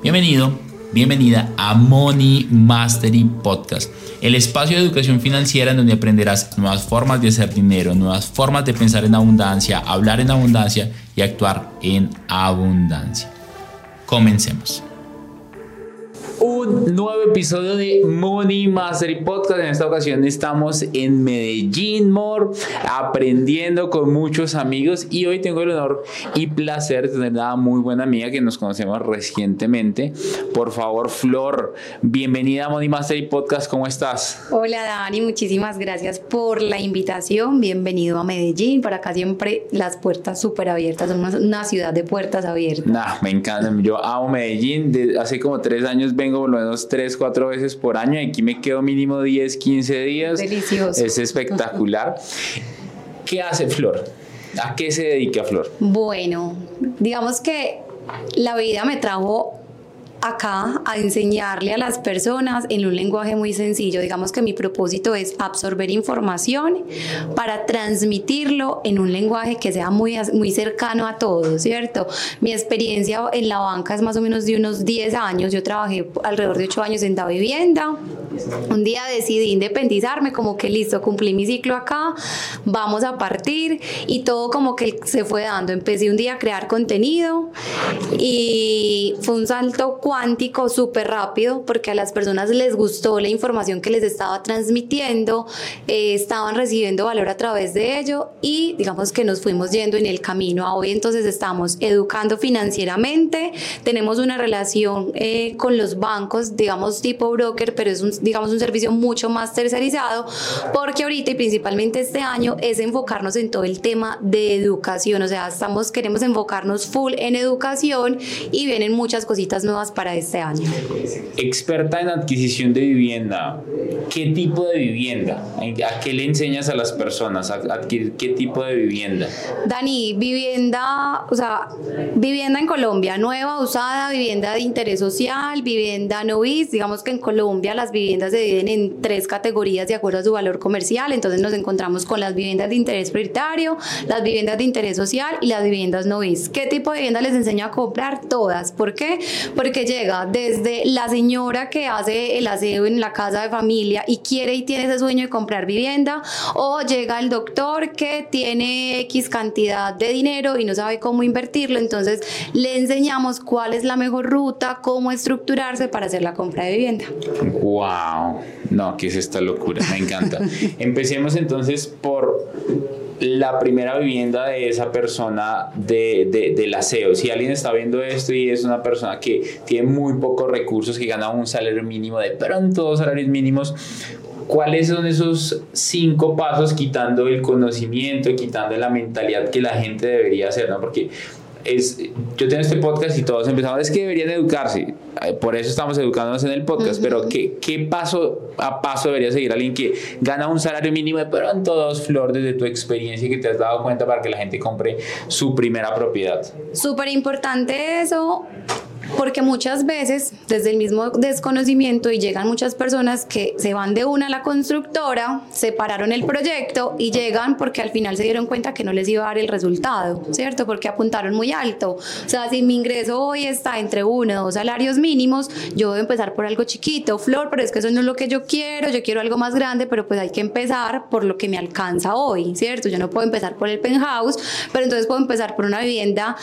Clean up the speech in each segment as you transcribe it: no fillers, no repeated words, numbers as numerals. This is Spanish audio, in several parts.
Bienvenido, bienvenida a Money Mastery Podcast, el espacio de educación financiera en donde aprenderás nuevas formas de hacer dinero, nuevas formas de pensar en abundancia, hablar en abundancia y actuar en abundancia. Comencemos. Un nuevo episodio de Money Mastery Podcast. En esta ocasión estamos en Medellín, aprendiendo con muchos amigos, y hoy tengo el honor y placer de tener a una muy buena amiga que nos conocemos recientemente. Por favor, Flor, bienvenida a Money Mastery Podcast. ¿Cómo estás? Hola, Dani, muchísimas gracias por la invitación. Bienvenido a Medellín. Por acá siempre las puertas súper abiertas. Somos una ciudad de puertas abiertas. Me encanta. Yo amo Medellín. Hace como 3 años vengo por lo menos 3-4 veces por año. Aquí me quedo mínimo 10-15 días. Delicioso. Es espectacular. ¿Qué hace Flor? ¿A qué se dedica Flor? Bueno, digamos que la vida me trajo acá a enseñarle a las personas en un lenguaje muy sencillo. Digamos que mi propósito es absorber información para transmitirlo en un lenguaje que sea muy cercano a todos, ¿cierto? Mi experiencia en la banca es más o menos de unos 10 años. Yo trabajé alrededor de 8 años en Davivienda. Un día decidí independizarme, como que listo, cumplí mi ciclo acá, vamos a partir, y todo como que se fue dando. Empecé un día a crear contenido y fue un salto cuántico súper rápido, porque a las personas les gustó la información que les estaba transmitiendo, estaban recibiendo valor a través de ello, y digamos que nos fuimos yendo en el camino a hoy. Entonces estamos educando financieramente, tenemos una relación con los bancos, digamos tipo broker, pero es un servicio mucho más tercerizado, porque ahorita y principalmente este año es enfocarnos en todo el tema de educación. O sea, queremos enfocarnos full en educación, y vienen muchas cositas nuevas para este año. Experta en adquisición de vivienda. ¿Qué tipo de vivienda? ¿A qué le enseñas a las personas a adquirir qué tipo de vivienda? Dani, vivienda en Colombia, nueva, usada, vivienda de interés social, vivienda no bis. Digamos que en Colombia las viviendas se dividen en 3 categorías de acuerdo a su valor comercial. Entonces nos encontramos con las viviendas de interés prioritario, las viviendas de interés social y las viviendas no bis. ¿Qué tipo de vivienda les enseño a comprar? Todas. ¿Por qué? Porque llega desde la señora que hace el aseo en la casa de familia y quiere y tiene ese sueño de comprar vivienda, o llega el doctor que tiene X cantidad de dinero y no sabe cómo invertirlo. Entonces le enseñamos cuál es la mejor ruta, cómo estructurarse para hacer la compra de vivienda. ¡Wow! No, ¿qué es esta locura? Me encanta. Empecemos entonces por la primera vivienda de esa persona del aseo. Si alguien está viendo esto y es una persona que tiene muy pocos recursos, que gana un salario mínimo, de pronto 2 salarios mínimos, ¿cuáles son esos 5 pasos, quitando el conocimiento, quitando la mentalidad que la gente debería hacer, ¿no? Porque yo tengo este podcast y todos empezamos, es que deberían educarse, por eso estamos educándonos en el podcast. Pero ¿qué paso a paso debería seguir alguien que gana un salario mínimo de pronto 2, Flor, desde tu experiencia, que te has dado cuenta para que la gente compre su primera propiedad? Súper importante eso, porque muchas veces desde el mismo desconocimiento, y llegan muchas personas que se van de una a la constructora, separaron el proyecto y llegan porque al final se dieron cuenta que no les iba a dar el resultado, ¿cierto? Porque apuntaron muy alto. O sea, si mi ingreso hoy está entre 1 o 2 salarios mínimos, yo debo empezar por algo chiquito. Flor, pero es que eso no es lo que yo quiero algo más grande, pero pues hay que empezar por lo que me alcanza hoy, ¿cierto? Yo no puedo empezar por el penthouse, pero entonces puedo empezar por una vivienda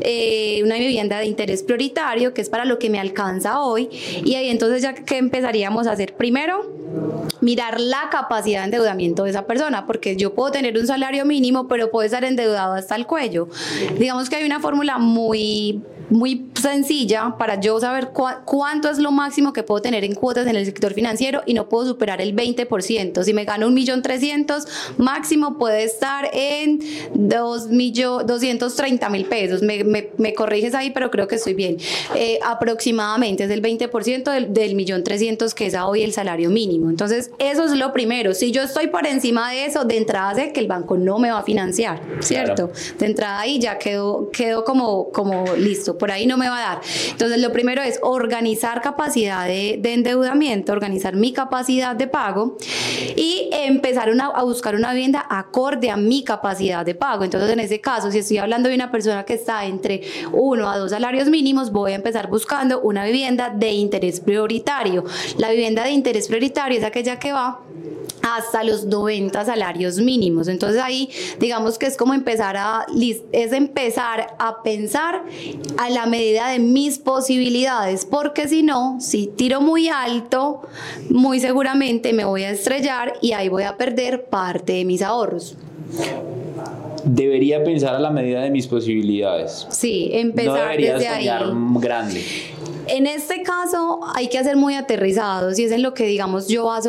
de interés prioritario, que es para lo que me alcanza hoy. Y ahí entonces ya que empezaríamos a hacer, primero, mirar la capacidad de endeudamiento de esa persona, porque yo puedo tener un salario mínimo, pero puedo estar endeudado hasta el cuello. Digamos que hay una fórmula muy sencilla para yo saber cuánto es lo máximo que puedo tener en cuotas en el sector financiero, y no puedo superar el 20%. Si me gano 1.300.000, máximo puede estar en 230.000 pesos. Me corriges ahí, pero creo que estoy bien. Aproximadamente es el 20% del 1.300.000, que es hoy el salario mínimo. Entonces eso es lo primero. Si yo estoy por encima de eso, de entrada sé que el banco no me va a financiar, ¿cierto? Claro. De entrada ahí ya quedó como listo. listo, por ahí no me va a dar. Entonces lo primero es organizar capacidad de endeudamiento, organizar mi capacidad de pago y empezar a buscar una vivienda acorde a mi capacidad de pago. Entonces en ese caso, si estoy hablando de una persona que está entre 1 a 2 salarios mínimos, voy a empezar buscando una vivienda de interés prioritario. La vivienda de interés prioritario es aquella que va hasta los 90 salarios mínimos. Entonces ahí digamos que es como empezar a pensar a la medida de mis posibilidades, porque si no, si tiro muy alto, muy seguramente me voy a estrellar y ahí voy a perder parte de mis ahorros. Debería pensar a la medida de mis posibilidades. Sí, empezar desde ahí. No debería soñar grande. En este caso hay que ser muy aterrizados y es en lo que digamos yo baso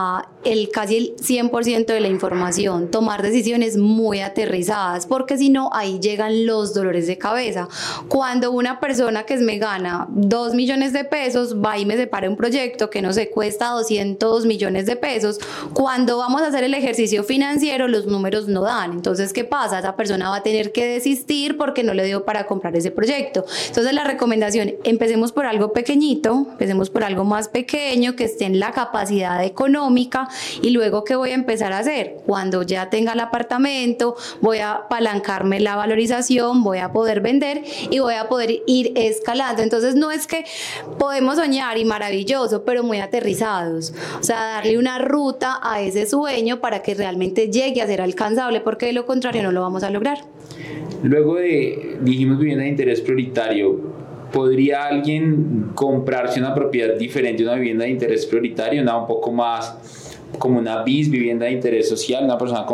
casi el 100% de la información, tomar decisiones muy aterrizadas, porque si no ahí llegan los dolores de cabeza. Cuando una persona que me gana 2 millones de pesos va y me separa un proyecto que no se cuesta 200 millones de pesos, cuando vamos a hacer el ejercicio financiero los números no dan. Entonces ¿qué pasa? Esa persona va a tener que desistir porque no le dio para comprar ese proyecto. Entonces la recomendación, empecemos por algo pequeñito, empecemos por algo más pequeño que esté en la capacidad económica y luego ¿qué voy a empezar a hacer? Cuando ya tenga el apartamento, voy a apalancarme la valorización, voy a poder vender y voy a poder ir escalando. Entonces no es que podemos soñar y maravilloso, pero muy aterrizados, o sea, darle una ruta a ese sueño para que realmente llegue a ser alcanzable, porque de lo contrario no lo vamos a lograr. Luego dijimos vivienda de interés prioritario, ¿podría alguien comprarse una propiedad diferente, una vivienda de interés prioritario, una un poco más como una BIS, vivienda de interés social, una persona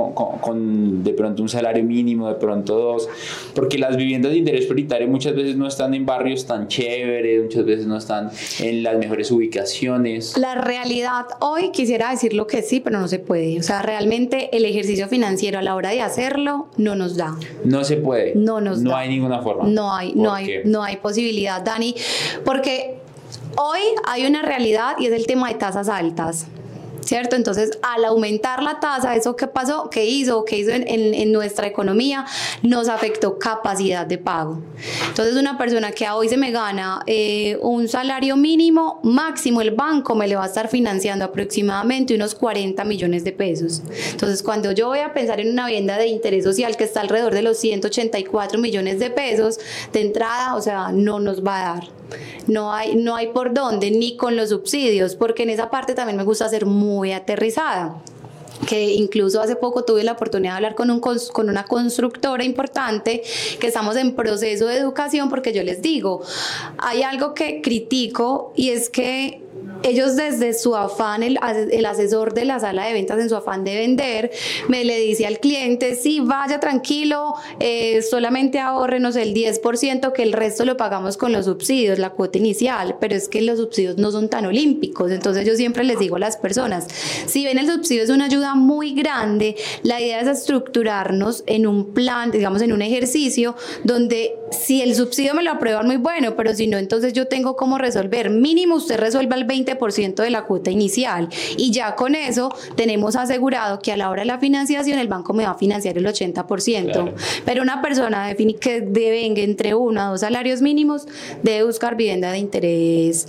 con de pronto un salario mínimo, de pronto 2, porque las viviendas de interés prioritario muchas veces no están en barrios tan chéveres, muchas veces no están en las mejores ubicaciones? La realidad hoy quisiera decirlo que sí, pero no se puede. O sea, realmente el ejercicio financiero a la hora de hacerlo no nos da. No se puede. No nos da. No hay ninguna forma. No hay posibilidad, Dani, porque hoy hay una realidad y es el tema de tasas altas, ¿cierto? Entonces, al aumentar la tasa, ¿eso qué pasó? ¿Qué hizo en nuestra economía? Nos afectó capacidad de pago. Entonces, una persona que hoy se me gana un salario mínimo, máximo el banco me le va a estar financiando aproximadamente unos 40 millones de pesos. Entonces, cuando yo voy a pensar en una vivienda de interés social que está alrededor de los 184 millones de pesos de entrada, o sea, no nos va a dar. No hay por dónde, ni con los subsidios, porque en esa parte también me gusta ser muy aterrizada. Que incluso hace poco tuve la oportunidad de hablar con una constructora importante que estamos en proceso de educación, porque yo les digo, hay algo que critico y es que ellos desde su afán, el asesor de la sala de ventas en su afán de vender, me le dice al cliente, sí, vaya tranquilo, solamente ahórrenos el 10%, que el resto lo pagamos con los subsidios, la cuota inicial, pero es que los subsidios no son tan olímpicos. Entonces yo siempre les digo a las personas, si ven el subsidio es una ayuda muy grande, la idea es estructurarnos en un plan, digamos en un ejercicio, donde si el subsidio me lo aprueban muy bueno, pero si no, entonces yo tengo cómo resolver. Mínimo usted resuelva el 20% de la cuota inicial y ya con eso tenemos asegurado que a la hora de la financiación el banco me va a financiar el 80%. Claro. Pero una persona que devenga entre 1 a 2 salarios mínimos debe buscar vivienda de interés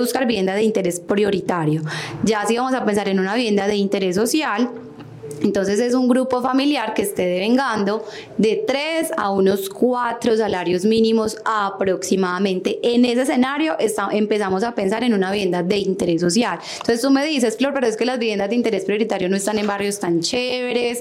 prioritario. Ya si vamos a pensar en una vivienda de interés social, entonces es un grupo familiar que esté devengando de 3 a unos 4 salarios mínimos aproximadamente. En ese escenario empezamos a pensar en una vivienda de interés social. Entonces tú me dices, Flor, pero es que las viviendas de interés prioritario no están en barrios tan chéveres.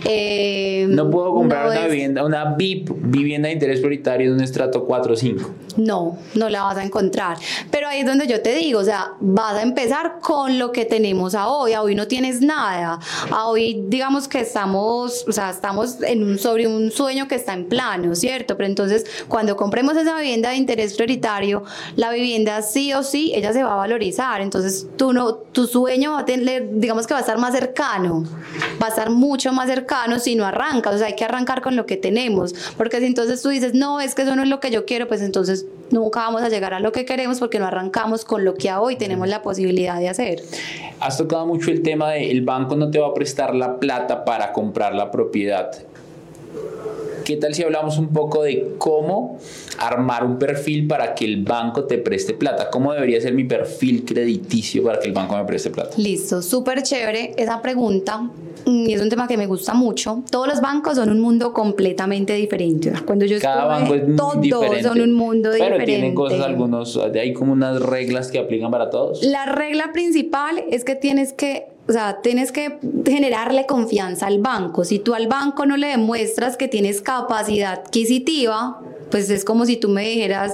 No puedo comprar una VIP, vivienda de interés prioritario en un estrato 4 o 5. No la vas a encontrar. Pero ahí es donde yo te digo, o sea, vas a empezar con lo que tenemos a hoy no tienes nada. A hoy digamos que estamos sobre un sueño que está en plano, ¿cierto? Pero entonces cuando compremos esa vivienda de interés prioritario, la vivienda sí o sí, ella se va a valorizar. Entonces tu sueño va a tener, digamos que va a estar más cercano, va a estar mucho más cercano si no arrancas. O sea, hay que arrancar con lo que tenemos, porque si entonces tú dices, no, es que eso no es lo que yo quiero, pues entonces nunca vamos a llegar a lo que queremos porque no arrancamos con lo que a hoy tenemos la posibilidad de hacer. Has tocado mucho el tema de el banco no te va a prestar la plata para comprar la propiedad. ¿qué tal si hablamos un poco de cómo armar un perfil para que el banco te preste plata? ¿Cómo debería ser mi perfil crediticio para que el banco me preste plata? Listo, súper chévere esa pregunta. Y es un tema que me gusta mucho. Todos los bancos son un mundo completamente diferente. Cuando yo Cada banco es muy todos diferente, son un mundo pero diferente. tienen cosas, algunos, hay como unas reglas que aplican para todos. La regla principal es que tienes que generarle confianza al banco. Si tú al banco no le demuestras que tienes capacidad adquisitiva, pues es como si tú me dijeras,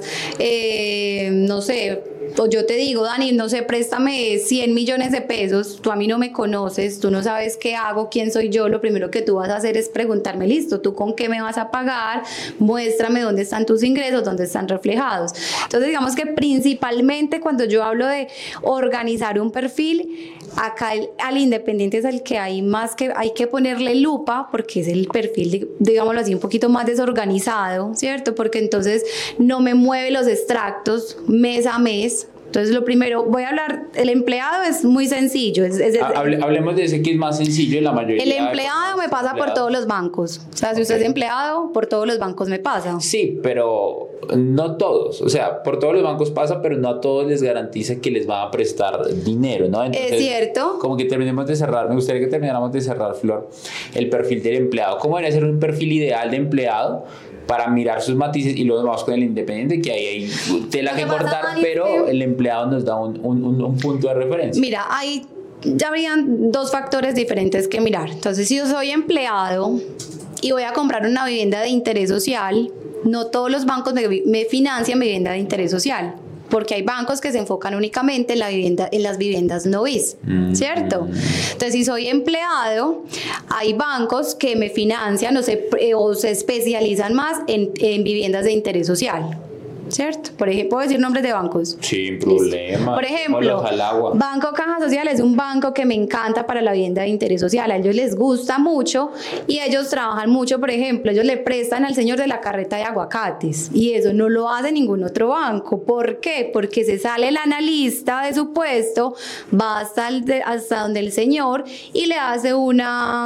no sé, o yo te digo, Dani, no sé, préstame 100 millones de pesos, tú a mí no me conoces, tú no sabes qué hago, quién soy yo, lo primero que tú vas a hacer es preguntarme, listo, ¿tú con qué me vas a pagar? Muéstrame dónde están tus ingresos, dónde están reflejados. Entonces, digamos que principalmente cuando yo hablo de organizar un perfil, acá al independiente es el que hay que ponerle lupa, porque es el perfil, digámoslo así, un poquito más desorganizado, ¿cierto? Porque entonces no me mueve los extractos mes a mes. Entonces, lo primero, voy a hablar, el empleado es muy sencillo. Hablemos de ese que es más sencillo en la mayoría. El empleado me pasa por todos los bancos. O sea, si usted es empleado, por todos los bancos me pasa. Sí, pero no todos. O sea, por todos los bancos pasa, pero no a todos les garantiza que les va a prestar dinero, ¿no? Entonces, es cierto. Como que terminemos de cerrar, me gustaría que termináramos de cerrar, Flor, el perfil del empleado. ¿Cómo debería ser un perfil ideal de empleado? Para mirar sus matices y luego vamos con el independiente, que ahí hay tela que cortar, pero el empleado nos da un punto de referencia. Mira, ahí ya habrían dos factores diferentes que mirar. Entonces, si yo soy empleado y voy a comprar una vivienda de interés social, no todos los bancos me financian vivienda de interés social, porque hay bancos que se enfocan únicamente en las viviendas no bis, ¿cierto? Entonces, si soy empleado, hay bancos que me financian o se especializan más en viviendas de interés social, ¿cierto? Por ejemplo, ¿puedo decir nombres de bancos? Sin problema. Por ejemplo, Banco Caja Social es un banco que me encanta para la vivienda de interés social. A ellos les gusta mucho y ellos trabajan mucho. Por ejemplo, ellos le prestan al señor de la carreta de aguacates y eso no lo hace ningún otro banco. ¿Por qué? Porque se sale el analista de su puesto, va hasta donde el señor y le hace un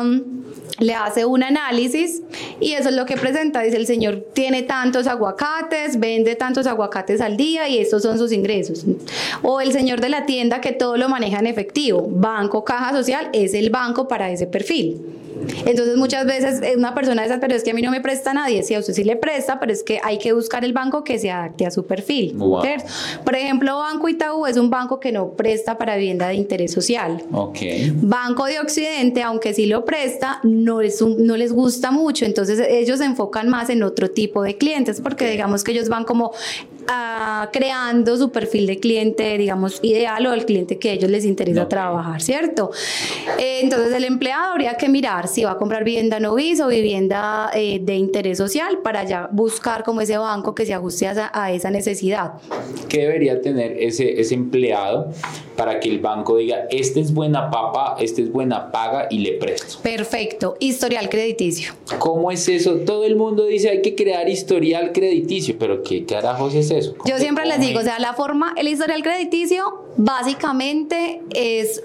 análisis y eso es lo que presenta. Dice, el señor tiene tantos aguacates, vende tantos aguacates al día y estos son sus ingresos. O el señor de la tienda que todo lo maneja en efectivo. Banco Caja Social es el banco para ese perfil. Entonces muchas veces una persona de esas, pero es que a mí no me presta nadie. Sí, a usted sí le presta, pero es que hay que buscar el banco que se adapte a su perfil. Wow. Por ejemplo, Banco Itaú es un banco que no presta para vivienda de interés social. Okay. Banco de Occidente, aunque sí lo presta, no les gusta mucho. Entonces ellos se enfocan más en otro tipo de clientes, porque digamos que ellos van como creando su perfil de cliente, digamos, ideal o el cliente que a ellos les interesa trabajar, ¿cierto? Entonces el empleado habría que mirar si va a comprar vivienda no bis o vivienda de interés social para ya buscar como ese banco que se ajuste a esa necesidad. ¿Qué debería tener ese empleado para que el banco diga, este es buena papa, este es buena paga y le presto? Perfecto. Historial crediticio. ¿Cómo es eso? Todo el mundo dice hay que crear historial crediticio, pero ¿qué carajos es eso? Yo siempre les digo, o sea, el historial crediticio básicamente es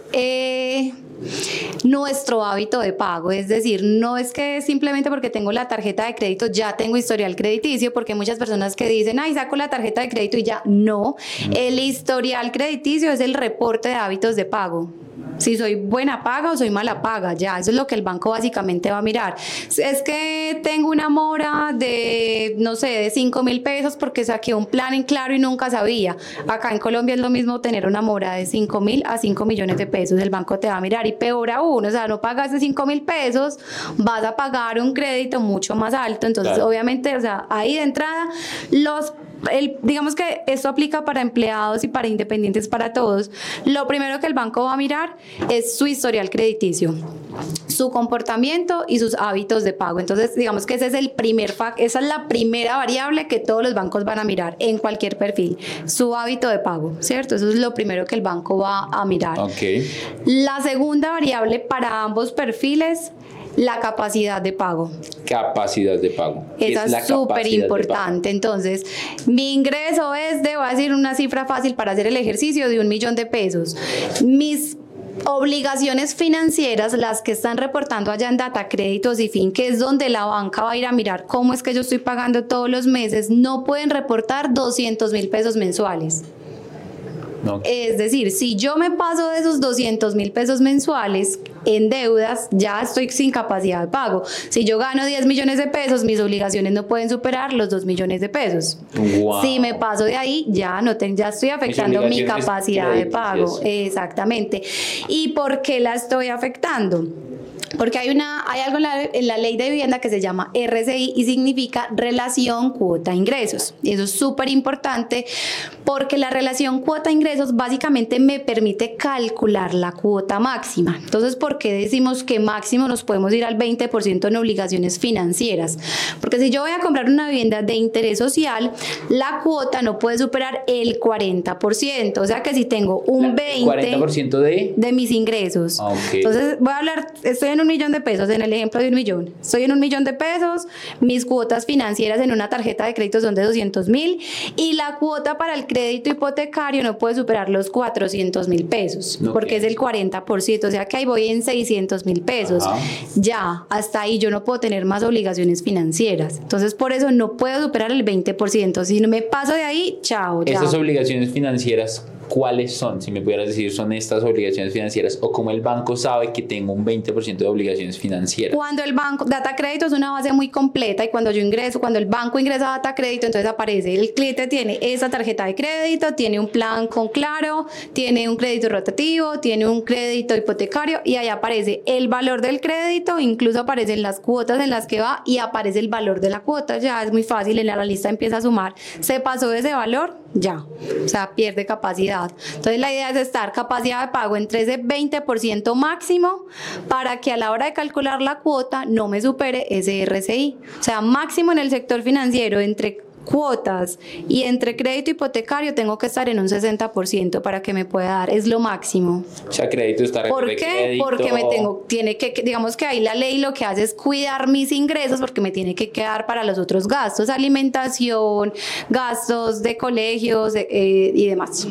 nuestro hábito de pago, es decir, no es que simplemente porque tengo la tarjeta de crédito ya tengo historial crediticio, porque hay muchas personas que dicen, ay, saco la tarjeta de crédito y ya, no, el historial crediticio es el reporte de hábitos de pago. Si soy buena paga o soy mala paga, ya, eso es lo que el banco básicamente va a mirar. Es que tengo una mora de, no sé, de 5,000 pesos porque saqué un plan en Claro y nunca sabía. Acá en Colombia es lo mismo tener una mora de 5,000 a 5 millones de pesos, el banco te va a mirar y peor aún, o sea, no pagaste 5,000 pesos, vas a pagar un crédito mucho más alto, entonces claro, obviamente, o sea, ahí de entrada, digamos que esto aplica para empleados y para independientes, para todos. Lo primero que el banco va a mirar es su historial crediticio, su comportamiento y sus hábitos de pago. Entonces, digamos que esa es la primera variable que todos los bancos van a mirar en cualquier perfil, su hábito de pago, ¿cierto? Eso es lo primero que el banco va a mirar. Okay. La segunda variable para ambos perfiles, la capacidad de pago. Capacidad de pago. Esa es súper importante. Entonces, mi ingreso es voy a decir una cifra fácil para hacer el ejercicio, de 1 millón de pesos. Mis Obligaciones financieras, las que están reportando allá en Data Créditos y Fin, que es donde la banca va a ir a mirar cómo es que yo estoy pagando todos los meses, no pueden reportar 200.000 pesos mensuales. No. Es decir, si yo me paso de esos 200.000 pesos mensuales en deudas, ya estoy sin capacidad de pago. Si yo gano 10 millones de pesos, mis obligaciones no pueden superar los 2 millones de pesos. Wow. Si me paso de ahí, ya ya estoy afectando mi capacidad de pago. Exactamente. ¿Y por qué la estoy afectando? Porque hay algo en la ley de vivienda que se llama RCI y significa relación cuota-ingresos. Y eso es súper importante porque la relación cuota-ingresos básicamente me permite calcular la cuota máxima. Entonces, ¿por qué decimos que máximo nos podemos ir al 20% en obligaciones financieras? Porque si yo voy a comprar una vivienda de interés social, la cuota no puede superar el 40%. O sea que si tengo un 20% ¿40% de mis ingresos. Okay. Entonces, voy a hablar, estoy en 1 millón de pesos, en el ejemplo de 1 millón. Estoy en 1 millón de pesos, mis cuotas financieras en una tarjeta de crédito son de 200.000 y la cuota para el crédito hipotecario no puede superar los 400.000 pesos, okay, porque es el 40%, o sea que ahí voy en 600.000 pesos. Ajá. Ya, hasta ahí yo no puedo tener más obligaciones financieras. Entonces, por eso no puedo superar el 20%. Si no me paso de ahí, chao. Estas obligaciones financieras, ¿cuáles son? Si me pudieras decir, ¿son estas obligaciones financieras o cómo el banco sabe que tengo un 20% de obligaciones financieras? Cuando el banco, Data Crédito es una base muy completa y cuando el banco ingresa a Data Crédito, entonces aparece, el cliente tiene esa tarjeta de crédito, tiene un plan con Claro, tiene un crédito rotativo, tiene un crédito hipotecario y ahí aparece el valor del crédito, incluso aparecen las cuotas en las que va y aparece el valor de la cuota. Ya es muy fácil, en la lista empieza a sumar. Se pasó de ese valor, ya, o sea, pierde capacidad. Entonces la idea es estar capacidad de pago entre ese 20% máximo para que a la hora de calcular la cuota no me supere ese RCI. O sea, máximo en el sector financiero entre cuotas y entre crédito hipotecario tengo que estar en un 60% para que me pueda dar, es lo máximo. O sea, crédito está ¿Por qué? Crédito. Porque digamos que ahí la ley lo que hace es cuidar mis ingresos porque me tiene que quedar para los otros gastos, alimentación, gastos de colegios y demás.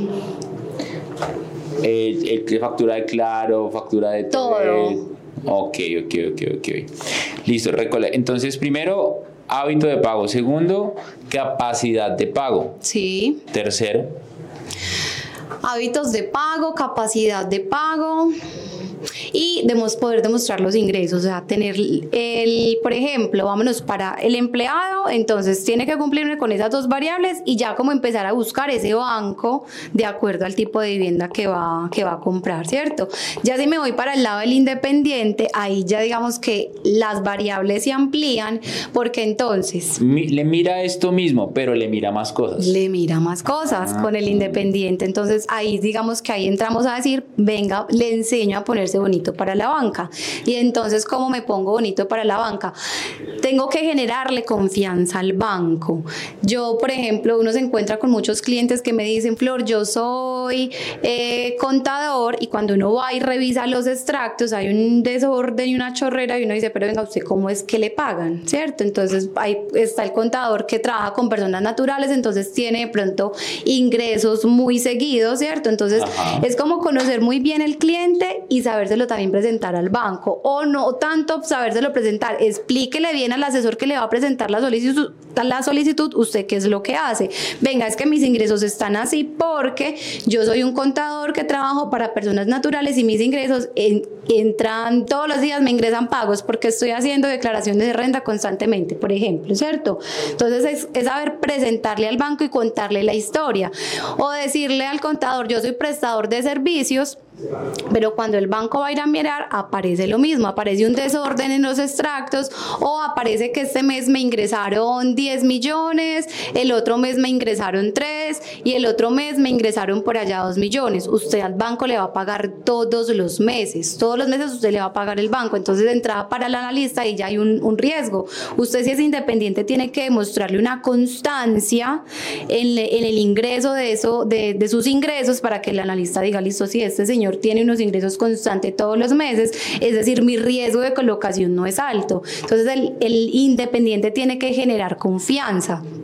Factura de Claro, factura de todo. Ok. Listo, entonces primero, hábito de pago. Segundo, capacidad de pago. Sí. Tercero, hábitos de pago, capacidad de pago y poder demostrar los ingresos, o sea, tener por ejemplo, vámonos para el empleado, entonces tiene que cumplirme con esas dos variables y ya como empezar a buscar ese banco de acuerdo al tipo de vivienda que va a comprar, ¿cierto? Ya si me voy para el lado del independiente, ahí ya digamos que las variables se amplían porque entonces le mira esto mismo, pero le mira más cosas. Con el independiente, entonces ahí digamos que ahí entramos a decir, venga, le enseño a ponerse bonito para la banca. Y entonces, ¿cómo me pongo bonito para la banca? Tengo que generarle confianza al banco. Yo, por ejemplo, uno se encuentra con muchos clientes que me dicen, Flor, yo soy contador, y cuando uno va y revisa los extractos hay un desorden y una chorrera y uno dice, pero venga, ¿usted cómo es que le pagan? ¿Cierto? Entonces ahí está el contador que trabaja con personas naturales, entonces tiene de pronto ingresos muy seguidos, ¿cierto? Entonces es como conocer muy bien el cliente y sabérselo también presentar al banco, o no tanto sabérselo presentar, explíquele bien al asesor que le va a presentar la solicitud, usted qué es lo que hace. Venga, es que mis ingresos están así porque yo soy un contador que trabajo para personas naturales y mis ingresos entran todos los días, me ingresan pagos porque estoy haciendo declaraciones de renta constantemente, por ejemplo, ¿cierto? Entonces es saber presentarle al banco y contarle la historia, o decirle al contador, yo soy prestador de servicios, pero cuando el banco va a ir a mirar aparece lo mismo, aparece un desorden en los extractos, o aparece que este mes me ingresaron 10 millones, el otro mes me ingresaron 3 y el otro mes me ingresaron por allá 2 millones. Usted al banco le va a pagar todos los meses usted le va a pagar el banco. Entonces, de entrada para el analista y ya hay un riesgo. Usted, si es independiente, tiene que demostrarle una constancia en el ingreso de sus ingresos para que el analista diga, listo, si este señor tiene unos ingresos constantes todos los meses, es decir, mi riesgo de colocación no es alto. Entonces el independiente tiene que generar confianza.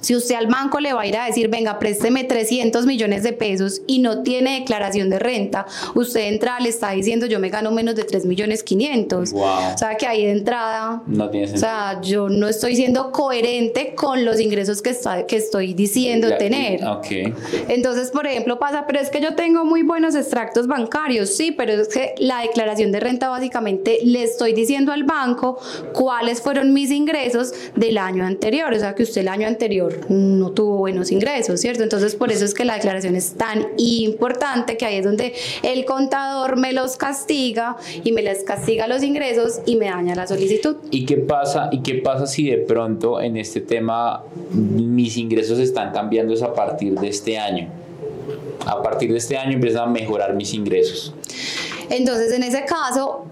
Si usted al banco le va a ir a decir, venga, présteme 300 millones de pesos y no tiene declaración de renta, usted de entrada le está diciendo, yo me gano menos de 3.500.000. Wow. O sea, que ahí de entrada, no tiene sentido. O sea, yo no estoy siendo coherente con los ingresos que estoy diciendo tener. Okay. Entonces, por ejemplo, pasa, pero es que yo tengo muy buenos extractos bancarios, sí, pero es que la declaración de renta básicamente le estoy diciendo al banco cuáles fueron mis ingresos del año anterior, o sea, que usted el año anterior no tuvo buenos ingresos, ¿cierto? Entonces, por eso es que la declaración es tan importante, que ahí es donde el contador me los castiga y me les castiga los ingresos y me daña la solicitud. ¿Y qué pasa si de pronto en este tema mis ingresos están cambiando a partir de este año? A partir de este año empiezan a mejorar mis ingresos. Entonces, en ese caso,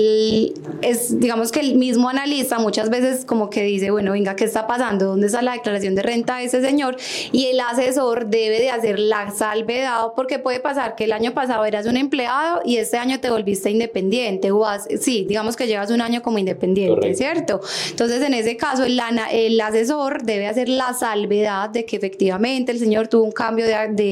digamos que el mismo analista muchas veces como que dice, bueno, venga, ¿qué está pasando? ¿Dónde está la declaración de renta de ese señor? Y el asesor debe de hacer la salvedad, porque puede pasar que el año pasado eras un empleado y este año te volviste independiente, sí, digamos que llevas un año como independiente. Correcto. ¿Cierto? Entonces, en ese caso, el asesor debe hacer la salvedad de que efectivamente el señor tuvo un cambio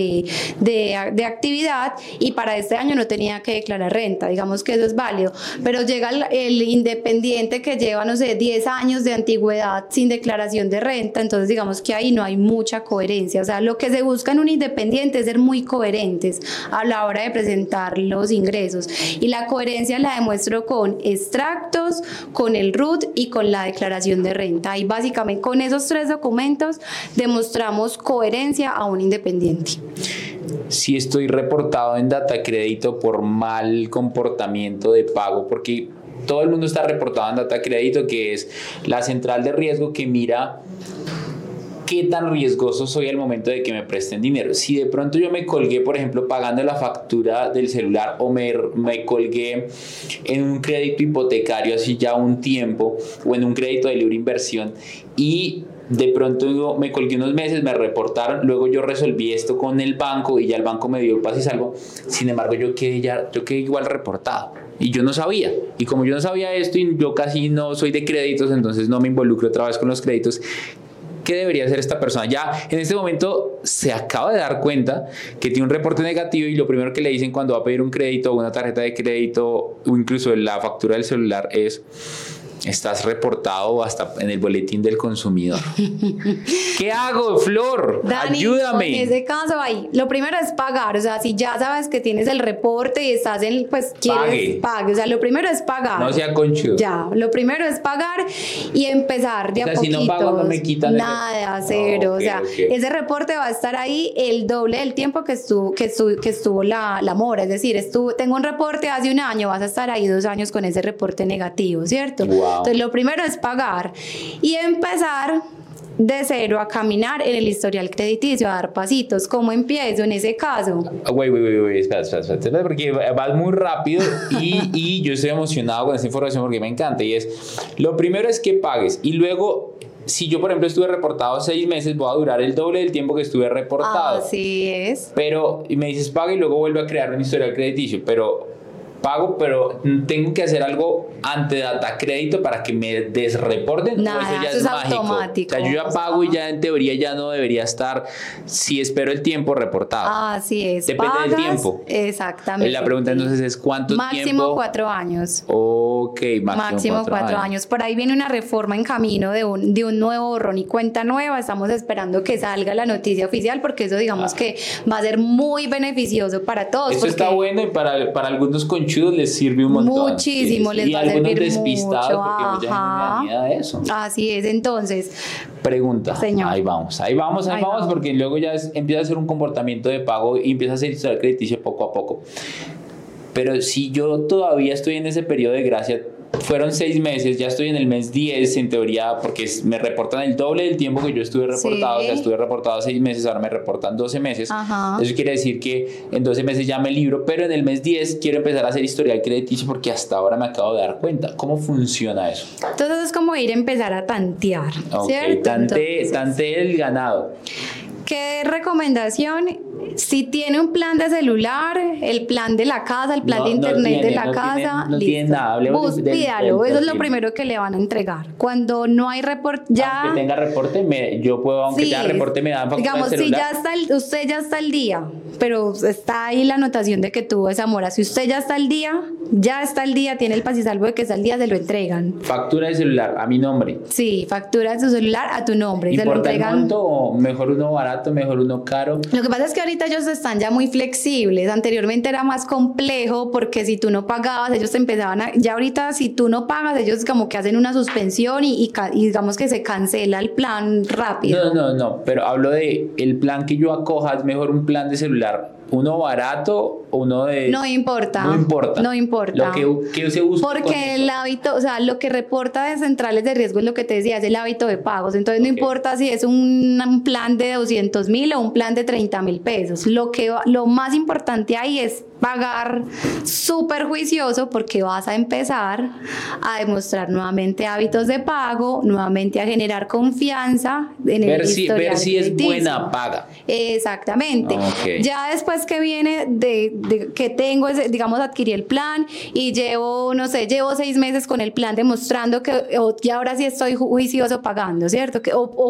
de actividad y para este año no tenía que declarar renta, digamos que eso es válido. Pero llega el independiente que lleva, no sé, 10 años de antigüedad sin declaración de renta, entonces digamos que ahí no hay mucha coherencia. O sea, lo que se busca en un independiente es ser muy coherentes a la hora de presentar los ingresos. Y la coherencia la demuestro con extractos, con el RUT y con la declaración de renta. Y básicamente con esos 3 documentos demostramos coherencia a un independiente. Si estoy reportado en Data Crédito por mal comportamiento de pago, porque todo el mundo está reportado en Data Crédito, que es la central de riesgo que mira qué tan riesgoso soy al momento de que me presten dinero. Si de pronto yo me colgué, por ejemplo, pagando la factura del celular, o me colgué en un crédito hipotecario hace ya un tiempo, o en un crédito de libre inversión, y de pronto me colgué unos meses, me reportaron, luego yo resolví esto con el banco y ya el banco me dio paz y salvo. Sin embargo, yo quedé igual reportado y yo no sabía. Y como yo no sabía esto y yo casi no soy de créditos, entonces no me involucro otra vez con los créditos. ¿Qué debería hacer esta persona? Ya en este momento se acaba de dar cuenta que tiene un reporte negativo y lo primero que le dicen cuando va a pedir un crédito o una tarjeta de crédito o incluso la factura del celular es: estás reportado hasta en el boletín del consumidor. ¿Qué hago, Flor? Dani, ayúdame. En ese caso, ahí, lo primero es pagar. O sea, si ya sabes que tienes el reporte y estás pues quieres pague. O sea, lo primero es pagar. No sea conchudo. Ya, lo primero es pagar y empezar de a poquitos. Si no pago, no me quitan nada, cero. O sea, ese reporte va a estar ahí el doble del tiempo que estuvo la mora. Es decir, tengo un reporte hace un año, vas a estar ahí 2 años con ese reporte negativo, ¿cierto? Wow. Entonces, lo primero es pagar y empezar de cero a caminar en el historial crediticio, a dar pasitos. ¿Cómo empiezo en ese caso? Espera, porque vas muy rápido y yo estoy emocionado con esta información porque me encanta. Y lo primero es que pagues y luego, si yo, por ejemplo, estuve reportado 6 meses, voy a durar el doble del tiempo que estuve reportado. Así es. Pero, y me dices paga y luego vuelvo a crear un historial crediticio, pero pago, pero tengo que hacer algo ante Data Crédito para que me desreporten. Nada, eso ya eso es mágico. Automático. O sea, yo ya pago y ya en teoría ya no debería estar, si espero el tiempo, reportado. Así es. Depende del tiempo. Exactamente. La pregunta entonces es ¿cuánto tiempo? Máximo 4 años. Ok, máximo 4 años. Por ahí viene una reforma en camino de un nuevo borrón y cuenta nueva. Estamos esperando que salga la noticia oficial porque eso digamos que va a ser muy beneficioso para todos. Eso está bueno y para algunos conchudos les sirve un montón. Muchísimo, les va a servir mucho. Y algunos despistados porque mucha gente tenía ni idea de eso. Así es, entonces. Pregunta. Señor. Ahí vamos, porque luego ya empieza a ser un comportamiento de pago y empieza a ser historial crediticio poco a poco. Pero si yo todavía estoy en ese periodo de gracia, fueron 6 meses, ya estoy en el mes 10 en teoría, porque me reportan el doble del tiempo que yo estuve reportado. Sí. O sea, estuve reportado 6 meses, ahora me reportan 12 meses. Ajá. Eso quiere decir que en 12 meses ya me libro, pero en el mes 10 quiero empezar a hacer historial crediticio porque hasta ahora me acabo de dar cuenta. ¿Cómo funciona eso? Entonces es como empezar a tantear, ¿cierto? Tante el ganado. ¿Qué recomendación? Si tiene un plan de celular, el plan de la casa, el plan de internet de la casa, no tiene nada. Pídalo, eso es lo primero que le van a entregar. Cuando no hay reporte, ya... Aunque tenga reporte, aunque tenga reporte, me dan factura digamos, de celular. Si usted ya está al día, pero está ahí la anotación de que tuvo esa mora. Si usted ya está al día, tiene el pasisalvo de que está al día, se lo entregan. Factura de celular, a mi nombre. Sí, factura de su celular a tu nombre. ¿Importa se lo entregan. el monto o mejor uno barato, mejor uno caro? Lo que pasa es que ahorita ellos están ya muy flexibles. Anteriormente era más complejo porque si tú no pagabas, ellos te empezaban a... Ya ahorita si tú no pagas, ellos como que hacen una suspensión y digamos que se cancela el plan rápido. No, pero hablo de el plan que yo acoja, es mejor un plan de celular, uno barato o uno de... No importa. Lo que se usa. Porque el hábito, o sea, lo que reporta de centrales de riesgo es lo que te decía, es el hábito de pagos. Entonces no importa si es un plan de 200,000 o un plan de 30,000 pesos. Lo más importante ahí es pagar súper juicioso porque vas a empezar a demostrar nuevamente hábitos de pago, nuevamente a generar confianza en el historial ver si es crediticio. buena paga. Exactamente. Okay. Ya después que viene de que tengo, digamos, adquirí el plan y llevo 6 meses con el plan demostrando que y ahora sí estoy juicioso pagando, ¿cierto?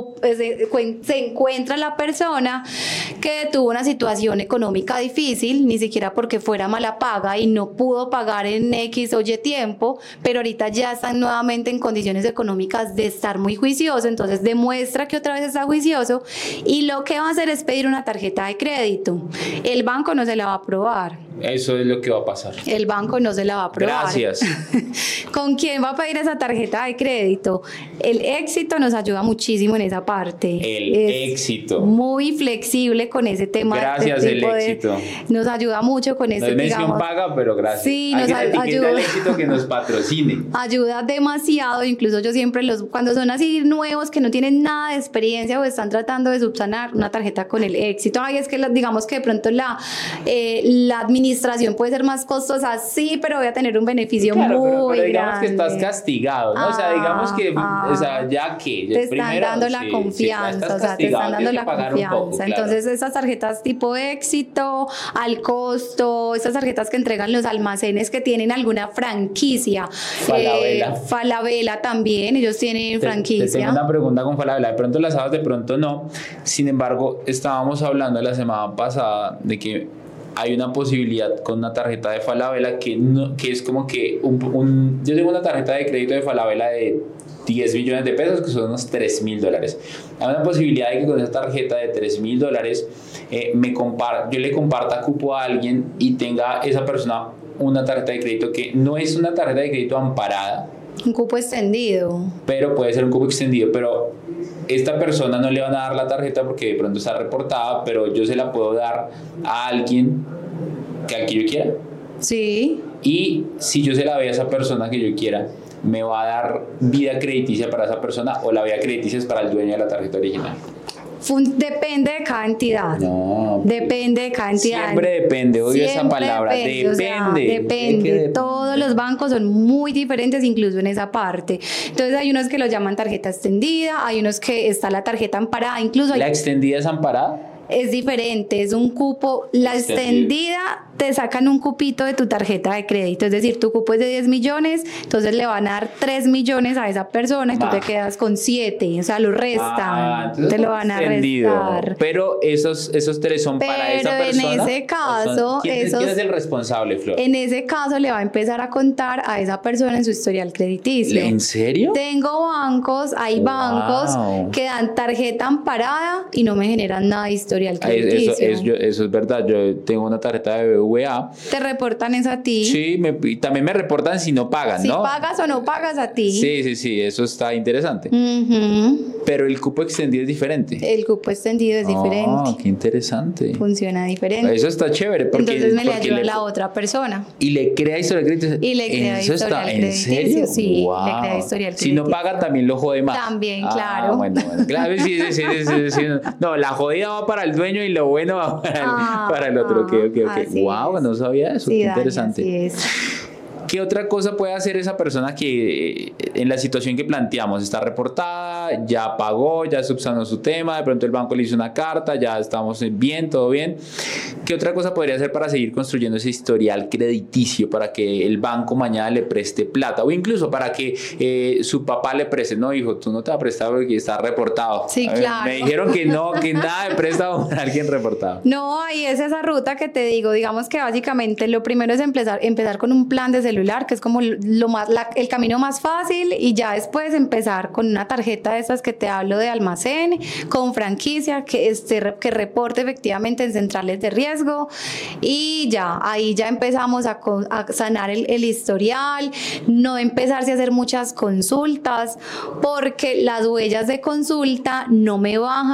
Se encuentra la persona que tuvo una situación económica difícil, ni siquiera porque fuera mala paga y no pudo pagar en X o Y tiempo, pero ahorita ya están nuevamente en condiciones económicas de estar muy juicioso, entonces demuestra que otra vez está juicioso y lo que va a hacer es pedir una tarjeta de crédito. El banco no se la va a aprobar. Eso es lo que va a pasar. El banco no se la va a aprobar. Gracias. ¿Con quién va a pedir esa tarjeta de crédito? El Éxito nos ayuda muchísimo en esa parte. Éxito. Muy flexible con ese tema. Gracias, el Éxito. Nos ayuda mucho con ese, no es mención paga, pero gracias. Sí, nos ayuda. El Éxito que nos patrocine. Ayuda demasiado, incluso yo siempre cuando son así nuevos, que no tienen nada de experiencia o están tratando de subsanar una tarjeta con el Éxito. Ay, es que digamos que de pronto la administración puede ser más costosa, sí, pero voy a tener un beneficio muy pero digamos grande. Que estás castigado, ¿no? O sea, digamos que, o sea, ya que te están dando la confianza, o sea, te están dando la confianza. Poco, claro. Entonces, esas tarjetas tipo Éxito, al costo, esas tarjetas que entregan los almacenes que tienen alguna franquicia. Falabella también, ellos tienen franquicia. Te tengo una pregunta con Falabella, de pronto la sabes, de pronto no. Sin embargo, estábamos hablando la semana pasada de que hay una posibilidad con una tarjeta de Falabella que es como que yo tengo una tarjeta de crédito de Falabella de 10 millones de pesos, que son unos $3,000. Hay una posibilidad de que con esa tarjeta de $3,000 yo le comparta cupo a alguien y tenga esa persona una tarjeta de crédito que no es una tarjeta de crédito amparada. Un cupo extendido. Pero puede ser un cupo extendido, pero esta persona no le van a dar la tarjeta porque de pronto está reportada, pero yo se la puedo dar a alguien al que yo quiera. Sí. Y si yo se la doy a esa persona que yo quiera, me va a dar vida crediticia para esa persona o la vida crediticia es para el dueño de la tarjeta original. Depende de cada entidad. No. Depende de cada entidad. Siempre depende, odio esa palabra. Depende. O sea, depende. Todos los bancos son muy diferentes, incluso en esa parte. Entonces, hay unos que lo llaman tarjeta extendida, hay unos que está la tarjeta amparada, incluso. ¿La extendida es amparada? Es diferente, es un cupo. La extendida te sacan un cupito de tu tarjeta de crédito, es decir, tu cupo es de 10 millones, entonces le van a dar 3 millones a esa persona y tú te quedas con 7, o sea, lo restan, te lo van a restar. Pero esos 3 son para esa persona. Pero en ese caso, ¿quién es el responsable, Flor? En ese caso le va a empezar a contar a esa persona en su historial crediticio. ¿En serio? Hay bancos que dan tarjeta amparada y no me generan nada de historial crediticio. Eso es verdad, yo tengo una tarjeta de BBVA. ¿Te reportan eso a ti? Sí, y también me reportan si no pagan, ¿no? Si pagas o no pagas a ti. Sí, eso está interesante. Uh-huh. Pero el cupo extendido es diferente. El cupo extendido es diferente. Qué interesante. Funciona diferente. Eso está chévere. Entonces me le ayuda a la otra persona. Y le crea historial crediticio. Y le crea historial crediticio. ¿En serio? Sí, wow. le crea historial crediticio. Si no pagan, también lo jode más. También, claro. Bueno. Claro, sí. No, la jodida va para el dueño y lo bueno va para el otro. Okay. Wow, no sabía eso. Qué interesante. Así es. ¿Qué otra cosa puede hacer esa persona que en la situación que planteamos está reportada, ya pagó, ya subsanó su tema, de pronto el banco le hizo una carta, ya estamos bien, todo bien? ¿Qué otra cosa podría hacer para seguir construyendo ese historial crediticio para que el banco mañana le preste plata, o incluso para que su papá le preste? No, hijo, tú no te vas a prestar porque está reportado. Sí, claro. Me dijeron que no, que nada de préstamo para alguien reportado. No, ahí es esa ruta que te digo. Digamos que básicamente lo primero es empezar con un plan de celular, que es como el camino más fácil, y ya después empezar con una tarjeta de esas que te hablo de almacén, con franquicia, que reporte efectivamente en centrales de riesgo, y ya, ahí ya empezamos a sanar el historial, no empezarse a hacer muchas consultas, porque las huellas de consulta no me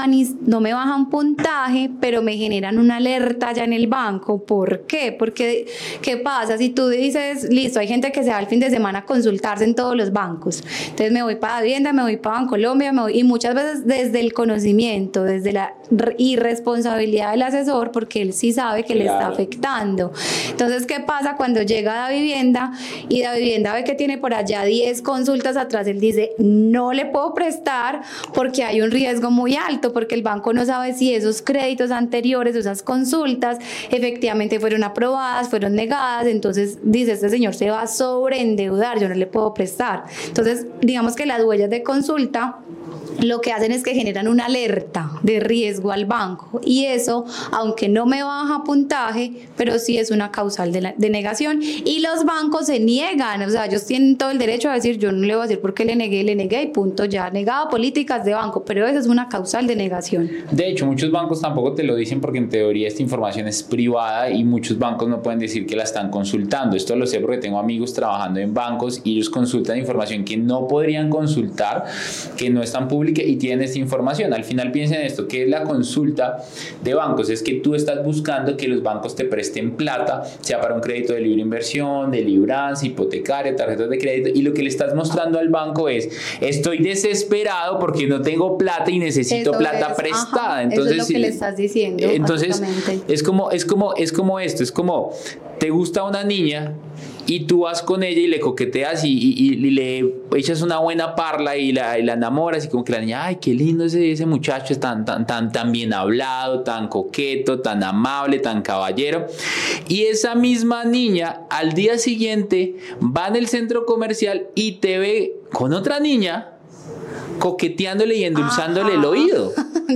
bajan puntaje, pero me generan una alerta ya en el banco. ¿Por qué? Porque, ¿qué pasa? Si tú dices, listo, hay gente que se va el fin de semana a consultarse en todos los bancos, entonces me voy para Hacienda, me voy para Bancolombia, y muchas veces desde el conocimiento, desde la irresponsabilidad del asesor, porque él sí sabe que le está afectando. Entonces, ¿qué pasa cuando llega a Davivienda y Davivienda ve que tiene por allá 10 consultas atrás? Él dice, no le puedo prestar porque hay un riesgo muy alto, porque el banco no sabe si esos créditos anteriores, esas consultas, efectivamente fueron aprobadas, fueron negadas. Entonces dice, este señor se va a sobreendeudar, yo no le puedo prestar. Entonces, digamos que las huellas de consulta lo que hacen es que generan una alerta de riesgo al banco, y eso, aunque no me baja puntaje, pero sí es una causal de negación, y los bancos se niegan. O sea, ellos tienen todo el derecho a decir, yo no le voy a decir por qué le negué y punto, ya negado, políticas de banco, pero eso es una causal de negación. De hecho, muchos bancos tampoco te lo dicen porque en teoría esta información es privada y muchos bancos no pueden decir que la están consultando. Esto lo sé porque tengo amigos trabajando en bancos y ellos consultan información que no podrían consultar, que no están públicas, y tienen esta información. Al final piensen esto, ¿qué es la consulta de bancos? Es que tú estás buscando que los bancos te presten plata, sea para un crédito de libre inversión, de libranza, hipotecaria, tarjetas de crédito, y lo que le estás mostrando al banco es, estoy desesperado porque no tengo plata y necesito plata prestada. Entonces, eso es lo que le estás diciendo. Entonces, es como esto, es como, te gusta una niña y tú vas con ella y le coqueteas y le echas una buena parla y la enamoras, y como que la niña, ay, qué lindo ese muchacho, es tan bien hablado, tan coqueto, tan amable, tan caballero. Y esa misma niña al día siguiente va en el centro comercial y te ve con otra niña coqueteándole y endulzándole el oído.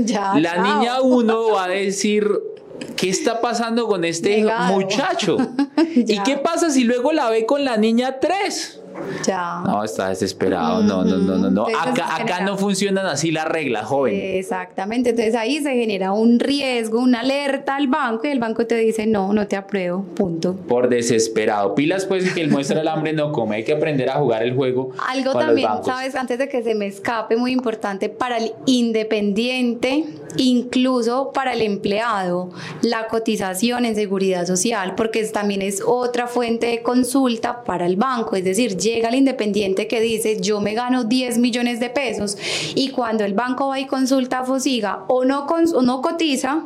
La niña 1 va a decir, ¿qué está pasando con este muchacho? ¿Y qué pasa si luego la ve con la niña 3? Ya. No, está desesperado. No. Acá no funcionan así las reglas, joven. Exactamente. Entonces ahí se genera un riesgo, una alerta al banco, y el banco te dice, no te apruebo, punto. Por desesperado. Pilas, pues, que el muestra el hambre no come. Hay que aprender a jugar el juego. Algo también, ¿sabes? Antes de que se me escape, muy importante para el independiente, incluso para el empleado, la cotización en seguridad social, porque también es otra fuente de consulta para el banco. Es decir, llega el independiente que dice, yo me gano 10 millones de pesos, y cuando el banco va y consulta a Fosiga, o no cotiza,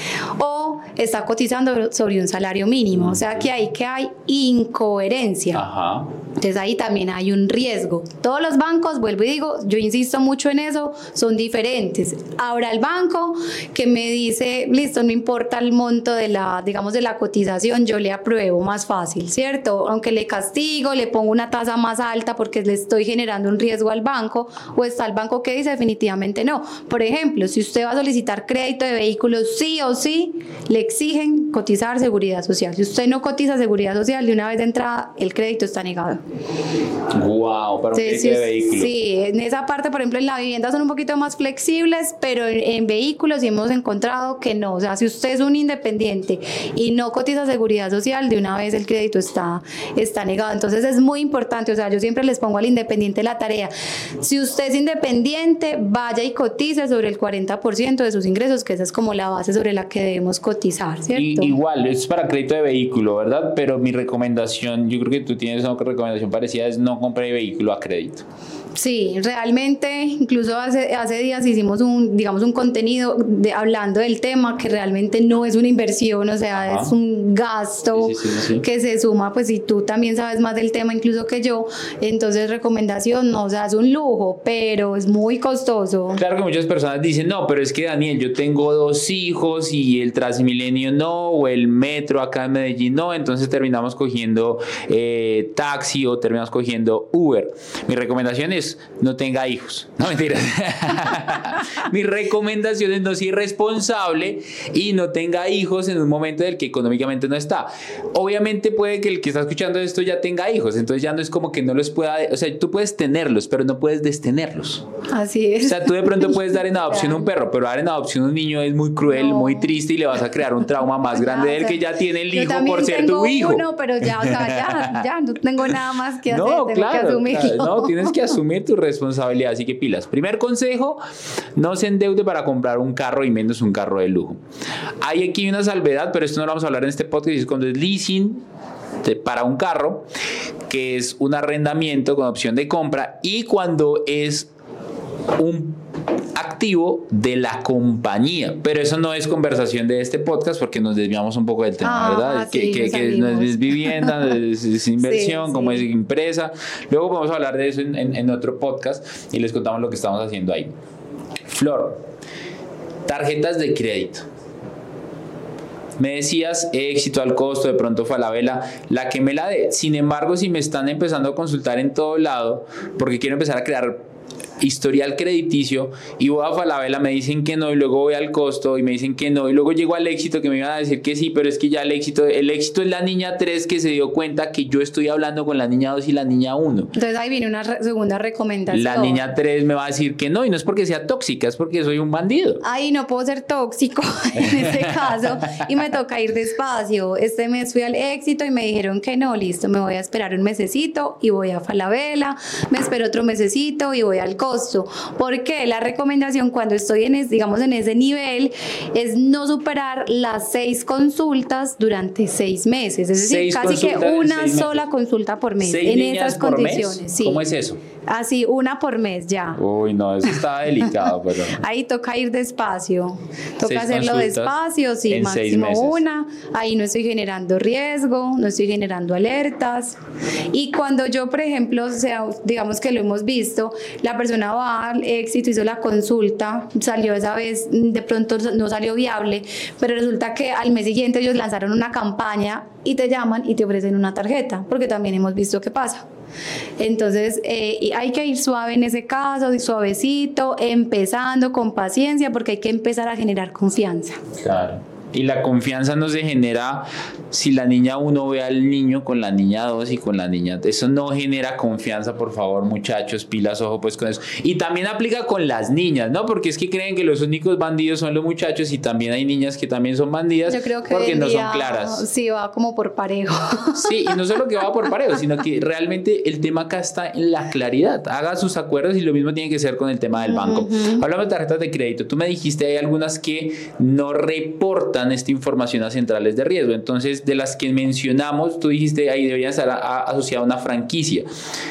o está cotizando sobre un salario mínimo. O sea que hay incoherencia. Ajá. Entonces ahí también hay un riesgo. Todos los bancos, vuelvo y digo, yo insisto mucho en eso, son diferentes. Habrá el banco que me dice, listo, no importa el monto de la cotización, yo le apruebo más fácil, ¿cierto? Aunque le castigo, le pongo una tasa más alta porque le estoy generando un riesgo al banco. O está el banco que dice definitivamente no. Por ejemplo, si usted va a solicitar crédito de vehículos, sí o sí le exigen cotizar seguridad social. Si usted no cotiza seguridad social, de una vez de entrada el crédito está negado. Wow, para un crédito de vehículo. Sí, en esa parte, por ejemplo, en la vivienda son un poquito más flexibles, pero en vehículos sí hemos encontrado que no. O sea, si usted es un independiente y no cotiza seguridad social, de una vez el crédito está negado. Entonces es muy importante. O sea, yo siempre les pongo al independiente la tarea. Si usted es independiente, vaya y cotice sobre el 40% de sus ingresos, que esa es como la base sobre la que debemos cotizar, ¿cierto? Igual, es para crédito de vehículo, ¿verdad? Pero mi recomendación, yo creo que tú tienes una recomendación parecida, es no comprar vehículo a crédito. Sí, realmente, incluso hace días hicimos un contenido hablando del tema que realmente no es una inversión, o sea, Ajá. es un gasto Sí. que se suma, pues si tú también sabes más del tema incluso que yo, entonces recomendación, no, o sea, es un lujo, pero es muy costoso. Claro que muchas personas dicen, no, pero es que Daniel, yo tengo 2 hijos y el Transmilenio no, o el metro acá en Medellín no, entonces terminamos cogiendo taxi o terminamos cogiendo Uber. Mi recomendación es no tenga hijos. No, mentiras. Mi recomendación es no ser irresponsable y no tenga hijos en un momento en el que económicamente no está. Obviamente puede que el que está escuchando esto ya tenga hijos, entonces ya no es como que no los pueda, o sea, tú puedes tenerlos, pero no puedes destenerlos. Así es. O sea, tú de pronto puedes dar en adopción un perro, pero dar en adopción un niño es muy cruel, No. muy triste y le vas a crear un trauma más grande del que ya tiene el hijo por ser tu hijo. Uno, pero ya, o sea, ya no tengo nada más que hacer, No, tengo claro, que asumirlo. no, tienes que asumir tu responsabilidad, así que pilas. Primer consejo, no se endeude para comprar un carro y menos un carro de lujo. Hay aquí una salvedad, pero esto no lo vamos a hablar en este podcast, es cuando es leasing para un carro, que es un arrendamiento con opción de compra, y cuando es un activo de la compañía, pero eso no es conversación de este podcast porque nos desviamos un poco del tema, ¿verdad? Sí, que no es vivienda, es inversión, Sí, como sí. es empresa. Luego vamos a hablar de eso en otro podcast y les contamos lo que estamos haciendo ahí. Flor, tarjetas de crédito. Me decías éxito al costo, de pronto Falabella, la que me la dé. Sin embargo, si me están empezando a consultar en todo lado, porque quiero empezar a crear historial crediticio y voy a Falabella, me dicen que no y luego voy al costo y me dicen que no y luego llego al éxito que me iban a decir que sí, pero es que ya el éxito es la niña 3 que se dio cuenta que yo estoy hablando con la niña 2 y la niña 1. Entonces ahí viene una segunda recomendación. La niña 3 me va a decir que no y no es porque sea tóxica, es porque soy un bandido. Ahí no puedo ser tóxico en este caso y me toca ir despacio. Este mes fui al éxito y me dijeron que no, listo, me voy a esperar un mesecito y voy a Falabella, me espero otro mesecito y voy al costo. Porque la recomendación cuando estoy en ese nivel es no superar las 6 consultas durante 6 meses, es decir, casi que una sola consulta por mes en esas condiciones. Sí. ¿Cómo es eso? Así, una por mes ya. Uy, no, eso está delicado, pero... Ahí toca ir despacio, toca 6 hacerlo despacio, sí, en 6 máximo meses. una. Ahí no estoy generando riesgo, no estoy generando alertas. Y cuando yo, por ejemplo, o sea, digamos que lo hemos visto, la persona va al éxito, hizo la consulta, salió esa vez, de pronto no salió viable, pero resulta que al mes siguiente ellos lanzaron una campaña y te llaman y te ofrecen una tarjeta, porque también hemos visto qué pasa. Entonces hay que ir suave en ese caso, suavecito, empezando con paciencia, porque hay que empezar a generar confianza. Claro. Y la confianza no se genera si la niña 1 ve al niño con la niña 2 y con la niña. Eso no genera confianza, por favor, muchachos, pilas, ojo pues con eso. Y también aplica con las niñas, ¿no? Porque es que creen que los únicos bandidos son los muchachos y también hay niñas que también son bandidas. Yo creo que porque no son claras. Sí, va como por parejo. Sí, y no solo que va por parejo, sino que realmente el tema acá está en la claridad. Haga sus acuerdos y lo mismo tiene que ser con el tema del banco. Hablamos de tarjetas de crédito. Tú me dijiste hay algunas que no reportan esta información a centrales de riesgo. Entonces, de las que mencionamos, tú dijiste ahí deberían estar asociadas a una franquicia.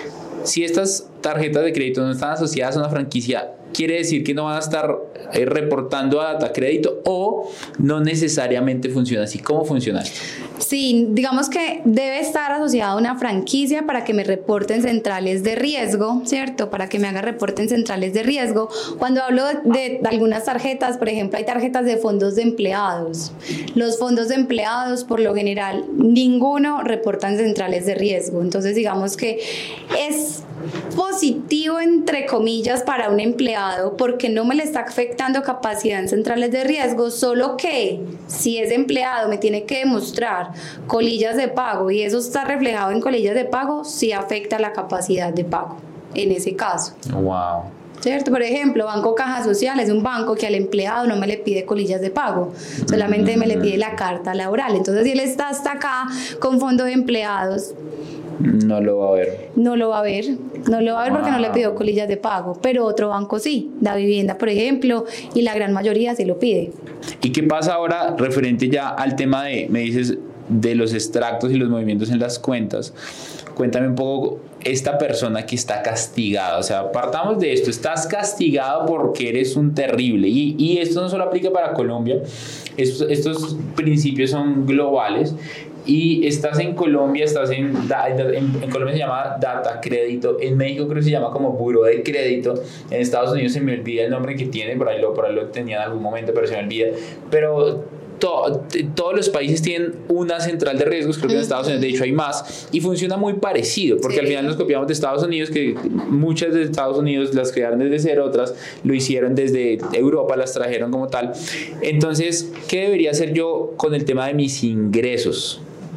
Si estas tarjetas de crédito no están asociadas a una franquicia, quiere decir que no van a estar reportando a Datacrédito o no necesariamente funciona así. ¿Cómo funciona esto? Sí, digamos que debe estar asociada a una franquicia para que me reporten centrales de riesgo, ¿cierto? Para que me haga reporte en centrales de riesgo. Cuando hablo de algunas tarjetas, por ejemplo, hay tarjetas de fondos de empleados. Los fondos de empleados, por lo general, ninguno reportan centrales de riesgo. Entonces, digamos que es positivo, entre comillas, para un empleado porque no me le está afectando capacidad en centrales de riesgo, solo que si ese empleado me tiene que demostrar colillas de pago y eso está reflejado en colillas de pago, sí afecta la capacidad de pago en ese caso. Wow. ¿Cierto? Por ejemplo, Banco Caja Social es un banco que al empleado no me le pide colillas de pago, solamente me le pide la carta laboral. Entonces, si él está hasta acá con fondo de empleados, no lo va a ver. No lo va a ver porque no le pidió colillas de pago, pero otro banco sí, Da Vivienda, por ejemplo, y la gran mayoría sí lo pide. ¿Y qué pasa ahora referente ya al tema de, me dices, de los extractos y los movimientos en las cuentas, cuéntame un poco esta persona que está castigada. O sea, partamos de esto, estás castigado porque eres un terrible, y esto no solo aplica para Colombia, estos principios son globales. Y estás en Colombia, en Colombia se llama Data Crédito, en México creo que se llama como Buró de Crédito, en Estados Unidos se me olvida el nombre que tiene, por ahí lo tenía en algún momento, pero se me olvida. Pero todos los países tienen una central de riesgos, creo que en Estados Unidos de hecho hay más, y funciona muy parecido, porque al final nos copiamos de Estados Unidos, que muchas de Estados Unidos las crearon desde cero, otras lo hicieron desde Europa, las trajeron como tal. Entonces, ¿qué debería hacer yo con el tema de mis ingresos?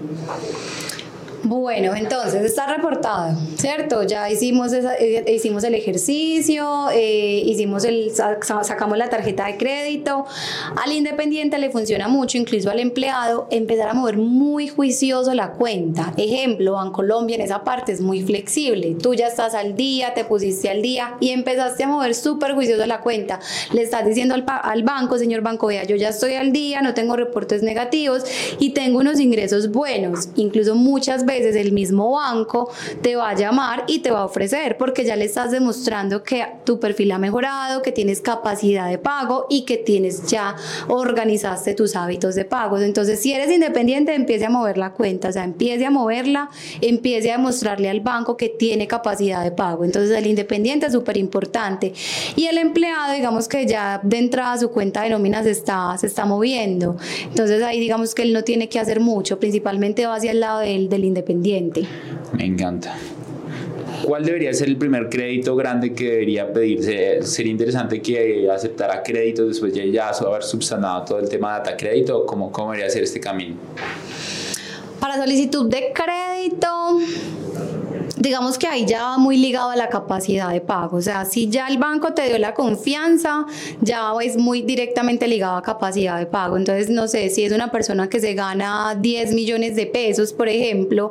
Bueno, entonces está reportado, ¿cierto? Ya hicimos el ejercicio, sacamos la tarjeta de crédito. Al independiente le funciona mucho, incluso al empleado, empezar a mover muy juicioso la cuenta. Ejemplo, Bancolombia en esa parte es muy flexible. Tú ya estás al día, te pusiste al día y empezaste a mover súper juicioso la cuenta. Le estás diciendo al banco, señor banco, vea, yo ya estoy al día, no tengo reportes negativos y tengo unos ingresos buenos. Incluso muchas veces el mismo banco te va a llamar y te va a ofrecer, porque ya le estás demostrando que tu perfil ha mejorado, que tienes capacidad de pago y que organizaste tus hábitos de pagos. Entonces, si eres independiente, empiece a mover la cuenta, o sea, empiece a moverla, empiece a mostrarle al banco que tiene capacidad de pago. Entonces, el independiente es súper importante. Y el empleado, digamos que ya de entrada su cuenta de nóminas se está moviendo. Entonces, ahí digamos que él no tiene que hacer mucho, principalmente va hacia el lado del independiente. Me encanta. ¿Cuál debería ser el primer crédito grande que debería pedirse? Sería interesante que aceptara créditos después de ya haber subsanado todo el tema de data crédito. ¿Cómo debería ser este camino? Para solicitud de crédito, digamos que ahí ya va muy ligado a la capacidad de pago. O sea, si ya el banco te dio la confianza, ya es muy directamente ligado a capacidad de pago. Entonces, no sé, si es una persona que se gana 10 millones de pesos, por ejemplo,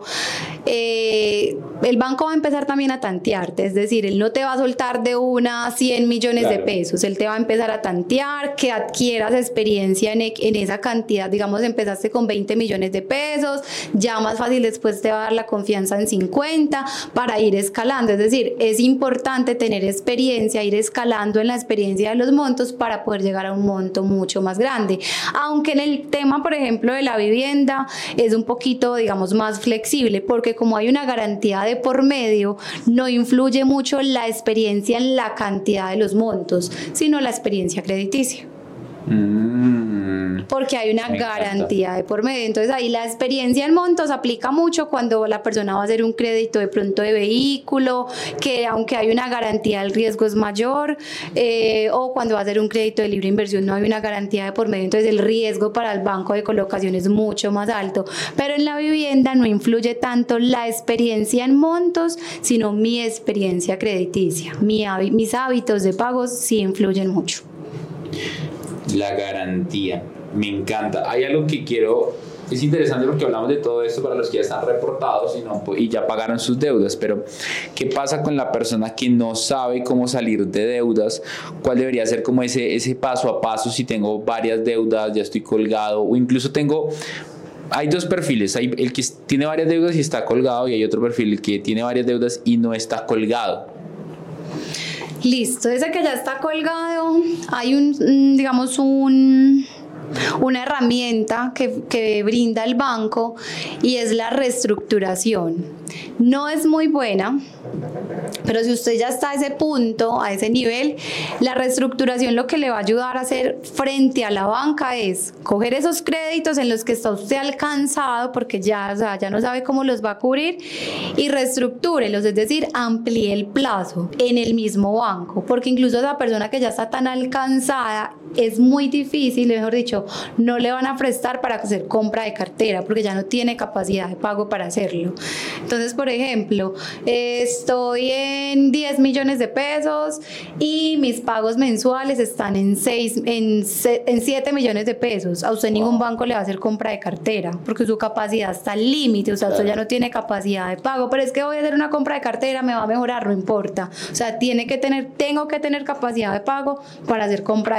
el banco va a empezar también a tantearte. Es decir, él no te va a soltar de una 100 millones de pesos. Él te va a empezar a tantear, que adquieras experiencia en esa cantidad. Digamos, empezaste con 20 millones de pesos, ya más fácil después te va a dar la confianza en 50 para ir escalando. Es decir, es importante tener experiencia, ir escalando en la experiencia de los montos para poder llegar a un monto mucho más grande. Aunque en el tema, por ejemplo, de la vivienda es un poquito, digamos, más flexible, porque como hay una garantía de por medio, no influye mucho la experiencia en la cantidad de los montos, sino la experiencia crediticia. Porque hay una garantía de por medio. Entonces ahí la experiencia en montos aplica mucho cuando la persona va a hacer un crédito de pronto de vehículo, que aunque hay una garantía el riesgo es mayor, o cuando va a hacer un crédito de libre inversión no hay una garantía de por medio, entonces el riesgo para el banco de colocación es mucho más alto. Pero en la vivienda no influye tanto la experiencia en montos, sino mi experiencia crediticia. Mis hábitos de pagos sí influyen mucho. La garantía, me encanta. Hay algo que es interesante porque hablamos de todo esto para los que ya están reportados y ya pagaron sus deudas, pero ¿qué pasa con la persona que no sabe cómo salir de deudas? ¿Cuál debería ser como ese paso a paso si tengo varias deudas, ya estoy colgado, o incluso hay dos perfiles, hay el que tiene varias deudas y está colgado, y hay otro perfil, el que tiene varias deudas y no está colgado? Listo, ese que ya está colgado, hay una herramienta que brinda el banco, y es la reestructuración. No es muy buena, pero si usted ya está a ese punto, a ese nivel, la reestructuración lo que le va a ayudar a hacer frente a la banca es coger esos créditos en los que está usted alcanzado, porque ya no sabe cómo los va a cubrir, y reestructúrelos, es decir, amplíe el plazo en el mismo banco, porque incluso esa persona que ya está tan alcanzada es muy difícil, mejor dicho, no le van a prestar para hacer compra de cartera porque ya no tiene capacidad de pago para hacerlo. Entonces, por ejemplo, estoy en 10 millones de pesos y mis pagos mensuales están en 7 millones de pesos. A usted ningún banco le va a hacer compra de cartera porque su capacidad está al límite, o sea, usted ya no tiene capacidad de pago. Pero es que voy a hacer una compra de cartera, me va a mejorar, no importa. O sea, tengo que tener capacidad de pago para hacer compra de cartera.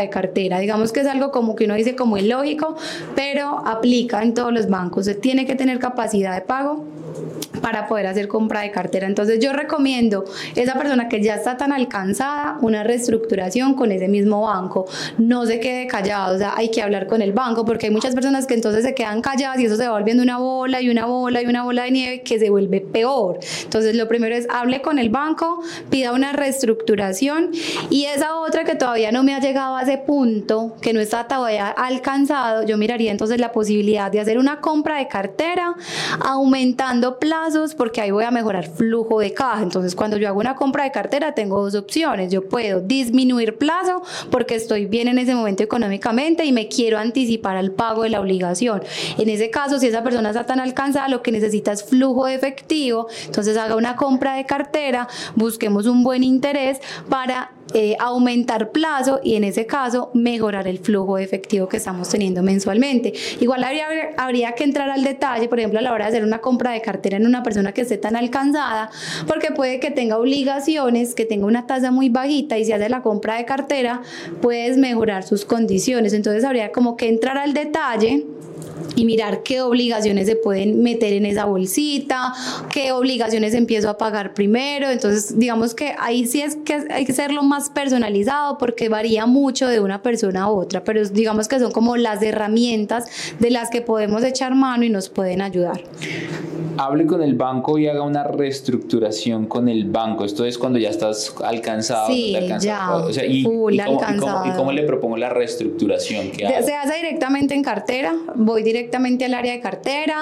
cartera. Digamos que es algo como que uno dice como ilógico, pero aplica en todos los bancos. Se tiene que tener capacidad de pago para poder hacer compra de cartera. Entonces yo recomiendo a esa persona que ya está tan alcanzada una reestructuración con ese mismo banco. No se quede callado, o sea, hay que hablar con el banco, porque hay muchas personas que entonces se quedan calladas y eso se va volviendo una bola y una bola y una bola de nieve que se vuelve peor. Entonces lo primero es hable con el banco, pida una reestructuración, y esa otra que todavía no me ha llegado a ese punto, que no está todavía alcanzado, yo miraría entonces la posibilidad de hacer una compra de cartera aumentando plazos, porque ahí voy a mejorar flujo de caja. Entonces cuando yo hago una compra de cartera tengo dos opciones: yo puedo disminuir plazo porque estoy bien en ese momento económicamente y me quiero anticipar al pago de la obligación. En ese caso, si esa persona está tan alcanzada, lo que necesita es flujo de efectivo, entonces haga una compra de cartera, busquemos un buen interés para aumentar plazo y en ese caso mejorar el flujo de efectivo que estamos teniendo mensualmente. Igual habría que entrar al detalle, por ejemplo, a la hora de hacer una compra de cartera en una persona que esté tan alcanzada, porque puede que tenga obligaciones, que tenga una tasa muy bajita, y si hace la compra de cartera puedes mejorar sus condiciones. Entonces habría como que entrar al detalle y mirar qué obligaciones se pueden meter en esa bolsita, qué obligaciones empiezo a pagar primero. Entonces digamos que ahí sí es que hay que hacerlo más personalizado, porque varía mucho de una persona a otra, pero digamos que son como las herramientas de las que podemos echar mano y nos pueden ayudar. Hable con el banco y haga una reestructuración con el banco. Esto es cuando ya estás alcanzado. Sí, ya, o sea, full alcanzado. ¿Y cómo le propongo la reestructuración? Se hace directamente en cartera. Voy directamente al área de cartera.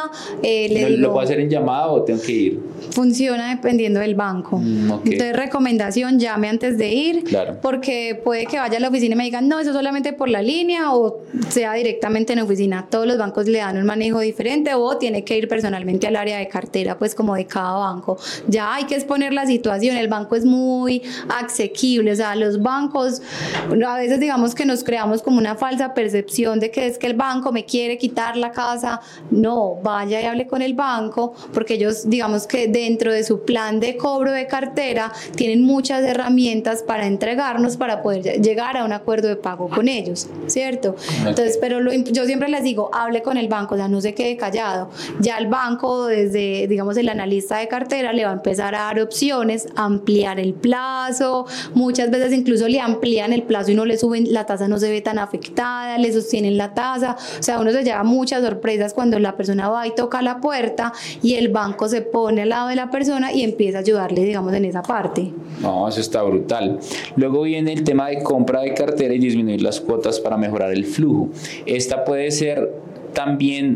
¿Lo puedo hacer en llamada o tengo que ir? Funciona dependiendo del banco. Okay. Entonces, recomendación, llame antes de ir. Claro. Porque puede que vaya a la oficina y me digan, no, eso solamente por la línea, o sea directamente en la oficina. Todos los bancos le dan un manejo diferente, o tiene que ir personalmente al área de cartera, pues como de cada banco. Ya hay que exponer la situación. El banco es muy asequible, o sea, los bancos a veces digamos que nos creamos como una falsa percepción de que es que el banco me quiere quitar la casa. No, vaya y hable con el banco, porque ellos digamos que dentro de su plan de cobro de cartera tienen muchas herramientas para entregarnos para poder llegar a un acuerdo de pago con ellos, ¿cierto? Entonces, pero yo siempre les digo, hable con el banco, o sea, no se quede callado. Ya el banco, desde, digamos, el analista de cartera le va a empezar a dar opciones, ampliar el plazo, muchas veces incluso le amplían el plazo y no le suben, la tasa no se ve tan afectada, le sostienen la tasa. O sea, uno se lleva muchas sorpresas cuando la persona va y toca la puerta y el banco se pone al lado de la persona y empieza a ayudarle, digamos, en esa parte. No, eso está brutal. Luego viene el tema de compra de cartera y disminuir las cuotas para mejorar el flujo. Esta puede ser también,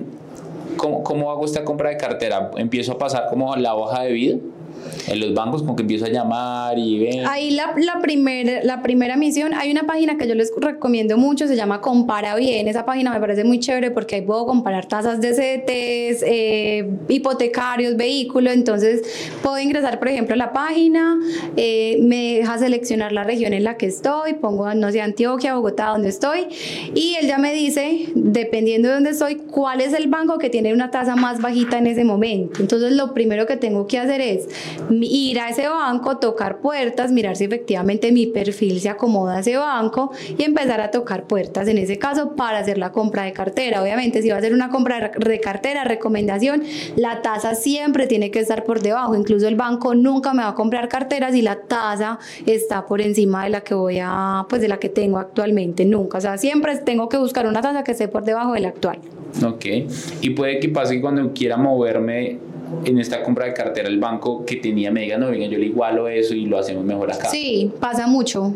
¿cómo hago esta compra de cartera? ¿Empiezo a pasar como la hoja de vida en los bancos, como que empiezo a llamar y ven? Ahí la primera misión, hay una página que yo les recomiendo mucho, se llama Compara Bien. Esa página me parece muy chévere porque ahí puedo comparar tasas de CETES, hipotecarios, vehículos. Entonces puedo ingresar, por ejemplo, a la página, me deja seleccionar la región en la que estoy, pongo, no sé, Antioquia, Bogotá, donde estoy, y él ya me dice, dependiendo de dónde estoy, cuál es el banco que tiene una tasa más bajita en ese momento. Entonces lo primero que tengo que hacer es ir a ese banco, tocar puertas, mirar si efectivamente mi perfil se acomoda a ese banco y empezar a tocar puertas, en ese caso, para hacer la compra de cartera. Obviamente, si va a hacer una compra de cartera, recomendación, la tasa siempre tiene que estar por debajo. Incluso el banco nunca me va a comprar carteras si la tasa está por encima de la que de la que tengo actualmente. Nunca, o sea, siempre tengo que buscar una tasa que esté por debajo de la actual. Ok, y puede que pase que cuando quiera moverme en esta compra de cartera, el banco que tenía me diga, no, venga, yo le igualo eso y lo hacemos mejor acá. Sí, pasa mucho.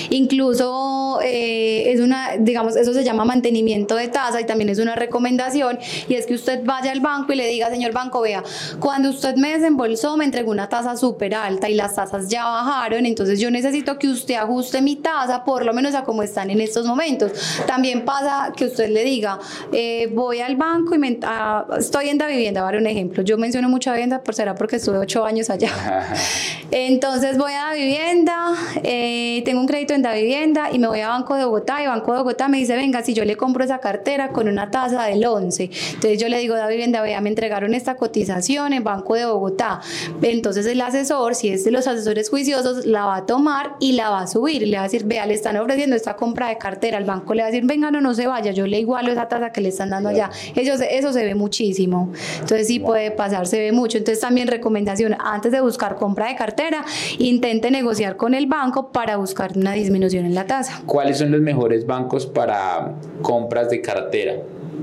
Incluso digamos, eso se llama mantenimiento de tasa, y también es una recomendación, y es que usted vaya al banco y le diga, señor banco, vea, cuando usted me desembolsó me entregó una tasa súper alta y las tasas ya bajaron, entonces yo necesito que usted ajuste mi tasa por lo menos a como están en estos momentos. También pasa que usted le diga, voy al banco y estoy en Davivienda, para un ejemplo, yo menciono menciono mucho a Davivienda, será porque estuve 8 años allá. Entonces voy a Davivienda, tengo un crédito en Davivienda y me voy a Banco de Bogotá, y Banco de Bogotá me dice, venga, si yo le compro esa cartera con una tasa del 11. Entonces yo le digo, Davivienda, vea, me entregaron esta cotización en Banco de Bogotá. Entonces el asesor, si es de los asesores juiciosos, la va a tomar y la va a subir, y le va a decir, vea, le están ofreciendo esta compra de cartera. El banco le va a decir, venga, no se vaya, yo le igualo esa tasa que le están dando allá. Eso se ve muchísimo. Entonces sí puede pasar, se ve mucho. Entonces también recomendación, antes de buscar compra de cartera, intente negociar con el banco para buscar una disminución en la tasa. ¿Cuáles son los mejores bancos para compras de cartera?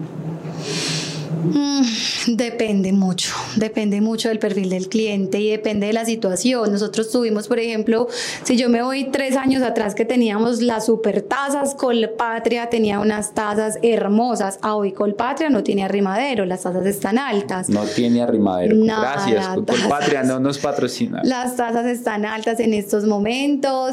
Depende mucho del perfil del cliente y depende de la situación. Nosotros tuvimos, por ejemplo, si yo me voy 3 años atrás, que teníamos las super tasas, Colpatria tenía unas tasas hermosas. Hoy Colpatria no tiene arrimadero, las tasas están altas. No tiene arrimadero. Nada, gracias, Colpatria no nos patrocina. Las tasas están altas en estos momentos.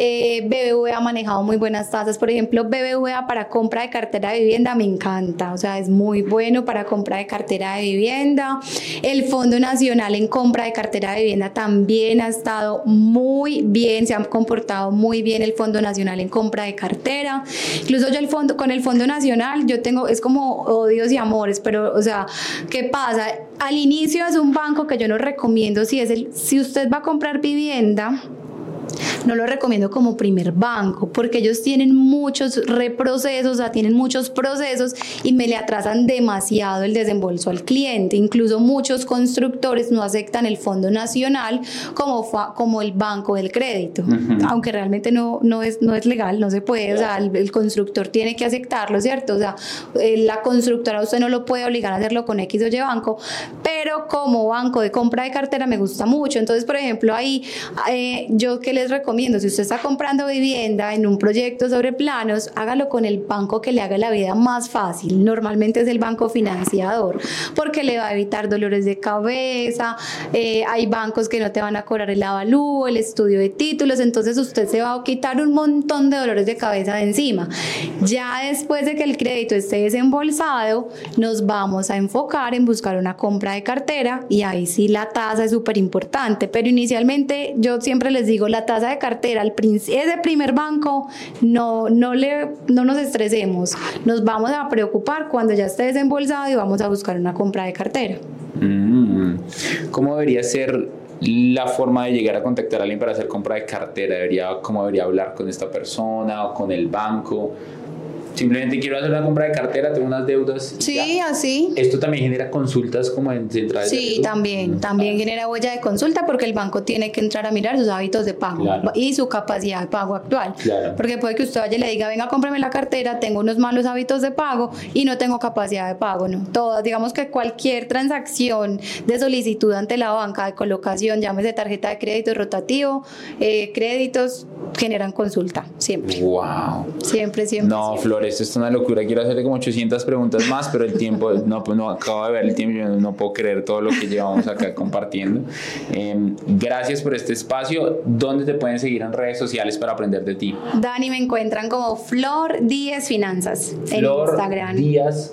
BBVA ha manejado muy buenas tasas. Por ejemplo, BBVA para compra de cartera de vivienda me encanta, o sea, es muy bueno para compra de cartera de vivienda. El Fondo Nacional en compra de cartera de vivienda también ha estado muy bien, se ha comportado muy bien el Fondo Nacional en compra de cartera. Incluso yo con el Fondo Nacional, yo tengo, es como odios y amores, pero, o sea, ¿qué pasa? Al inicio es un banco que yo no recomiendo, si usted va a comprar vivienda, no lo recomiendo como primer banco, porque ellos tienen muchos reprocesos, o sea, tienen muchos procesos y me le atrasan demasiado el desembolso al cliente. Incluso muchos constructores no aceptan el Fondo Nacional como el banco del crédito, aunque realmente no es legal, no se puede, o sea, el constructor tiene que aceptarlo, ¿cierto? O sea, la constructora usted no lo puede obligar a hacerlo con X o Y banco, pero como banco de compra de cartera me gusta mucho. Entonces, por ejemplo, ahí yo que les recomiendo, si usted está comprando vivienda en un proyecto sobre planos, hágalo con el banco que le haga la vida más fácil. Normalmente es el banco financiador, porque le va a evitar dolores de cabeza. Hay bancos que no te van a cobrar el avalúo, el estudio de títulos, entonces usted se va a quitar un montón de dolores de cabeza de encima. Ya después de que el crédito esté desembolsado, nos vamos a enfocar en buscar una compra de cartera, y ahí sí la tasa es súper importante, pero inicialmente yo siempre les digo, la tasa de cartera, ese primer banco, no nos estresemos, nos vamos a preocupar cuando ya esté desembolsado y vamos a buscar una compra de cartera. ¿Cómo debería ser la forma de llegar a contactar a alguien para hacer compra de cartera? ¿Cómo debería hablar con esta persona o con el banco? Simplemente quiero hacer una compra de cartera, tengo unas deudas. Sí, así. ¿Esto también genera consultas como en centrales? Sí, también genera huella de consulta, porque el banco tiene que entrar a mirar sus hábitos de pago, claro, y su capacidad de pago actual. Claro. Porque puede que usted vaya y le diga, venga, cómprame la cartera, tengo unos malos hábitos de pago y no tengo capacidad de pago, ¿no? Digamos que cualquier transacción de solicitud ante la banca de colocación, llámese tarjeta de crédito rotativo, créditos, generan consulta, siempre. Wow. Siempre. No, Flor, esto es una locura. Quiero hacerle como 800 preguntas más, pero el tiempo, no acabo de ver el tiempo, yo no puedo creer todo lo que llevamos acá compartiendo. Gracias por este espacio. ¿Dónde te pueden seguir en redes sociales para aprender de ti? Dani, me encuentran como Flor Díez Finanzas en Instagram. Díaz,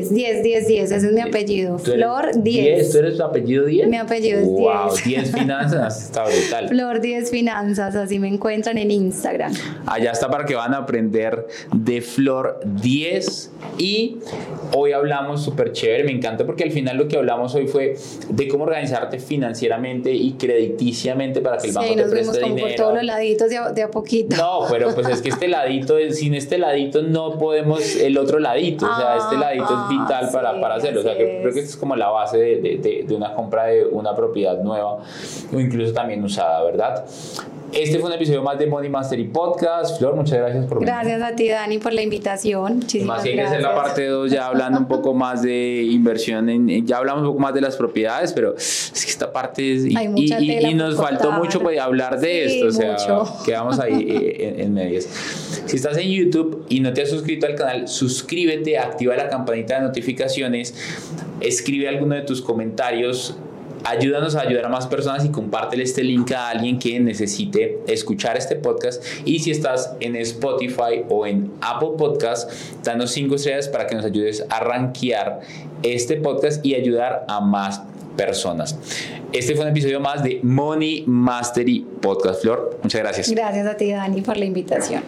ese es mi apellido. Flor Díez. ¿Tú eres tu apellido Díez? Mi apellido es Díez. Wow, Díez Finanzas, está brutal. Flor Díez Finanzas, así me encuentran en Instagram. Allá está para que van a aprender de Flor Díez. Y hoy hablamos súper chévere, me encanta, porque al final lo que hablamos hoy fue de cómo organizarte financieramente y crediticiamente para que el banco te preste dinero. Por todos los laditos de a poquito. No, pero pues es que este ladito, sin este ladito no podemos el otro ladito, o sea, este ladito es vital para hacerlo, o sea, que creo que es como la base de una compra de una propiedad nueva o incluso también usada, ¿verdad? Este fue un episodio más de Money Mastery Podcast. Flor, muchas gracias por venir. Gracias a ti, Dani, por la invitación. Muchísimas gracias. Más bien que es la parte 2, ya hablando un poco más de inversión, ya hablamos un poco más de las propiedades, pero es que esta parte es... Y nos faltó mucho pues, hablar de esto, o sea, mucho. Quedamos ahí en medias. Si estás en YouTube y no te has suscrito al canal, suscríbete, activa la campanita de notificaciones, escribe alguno de tus comentarios Ayúdanos a ayudar a más personas y compártele este link a alguien que necesite escuchar este podcast. Y si estás en Spotify o en Apple Podcast, danos 5 estrellas para que nos ayudes a rankear este podcast y ayudar a más personas. Este fue un episodio más de Money Mastery Podcast. Flor, muchas gracias. Gracias a ti, Dani, por la invitación.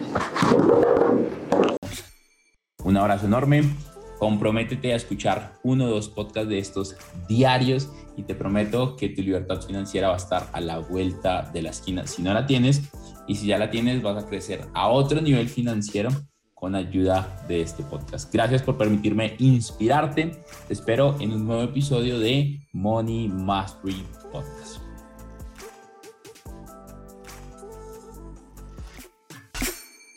Un abrazo enorme. Comprométete a escuchar 1 o 2 podcasts de estos diarios y te prometo que tu libertad financiera va a estar a la vuelta de la esquina. Si no la tienes y si ya la tienes, vas a crecer a otro nivel financiero con ayuda de este podcast. Gracias por permitirme inspirarte. Te espero en un nuevo episodio de Money Mastery Podcast.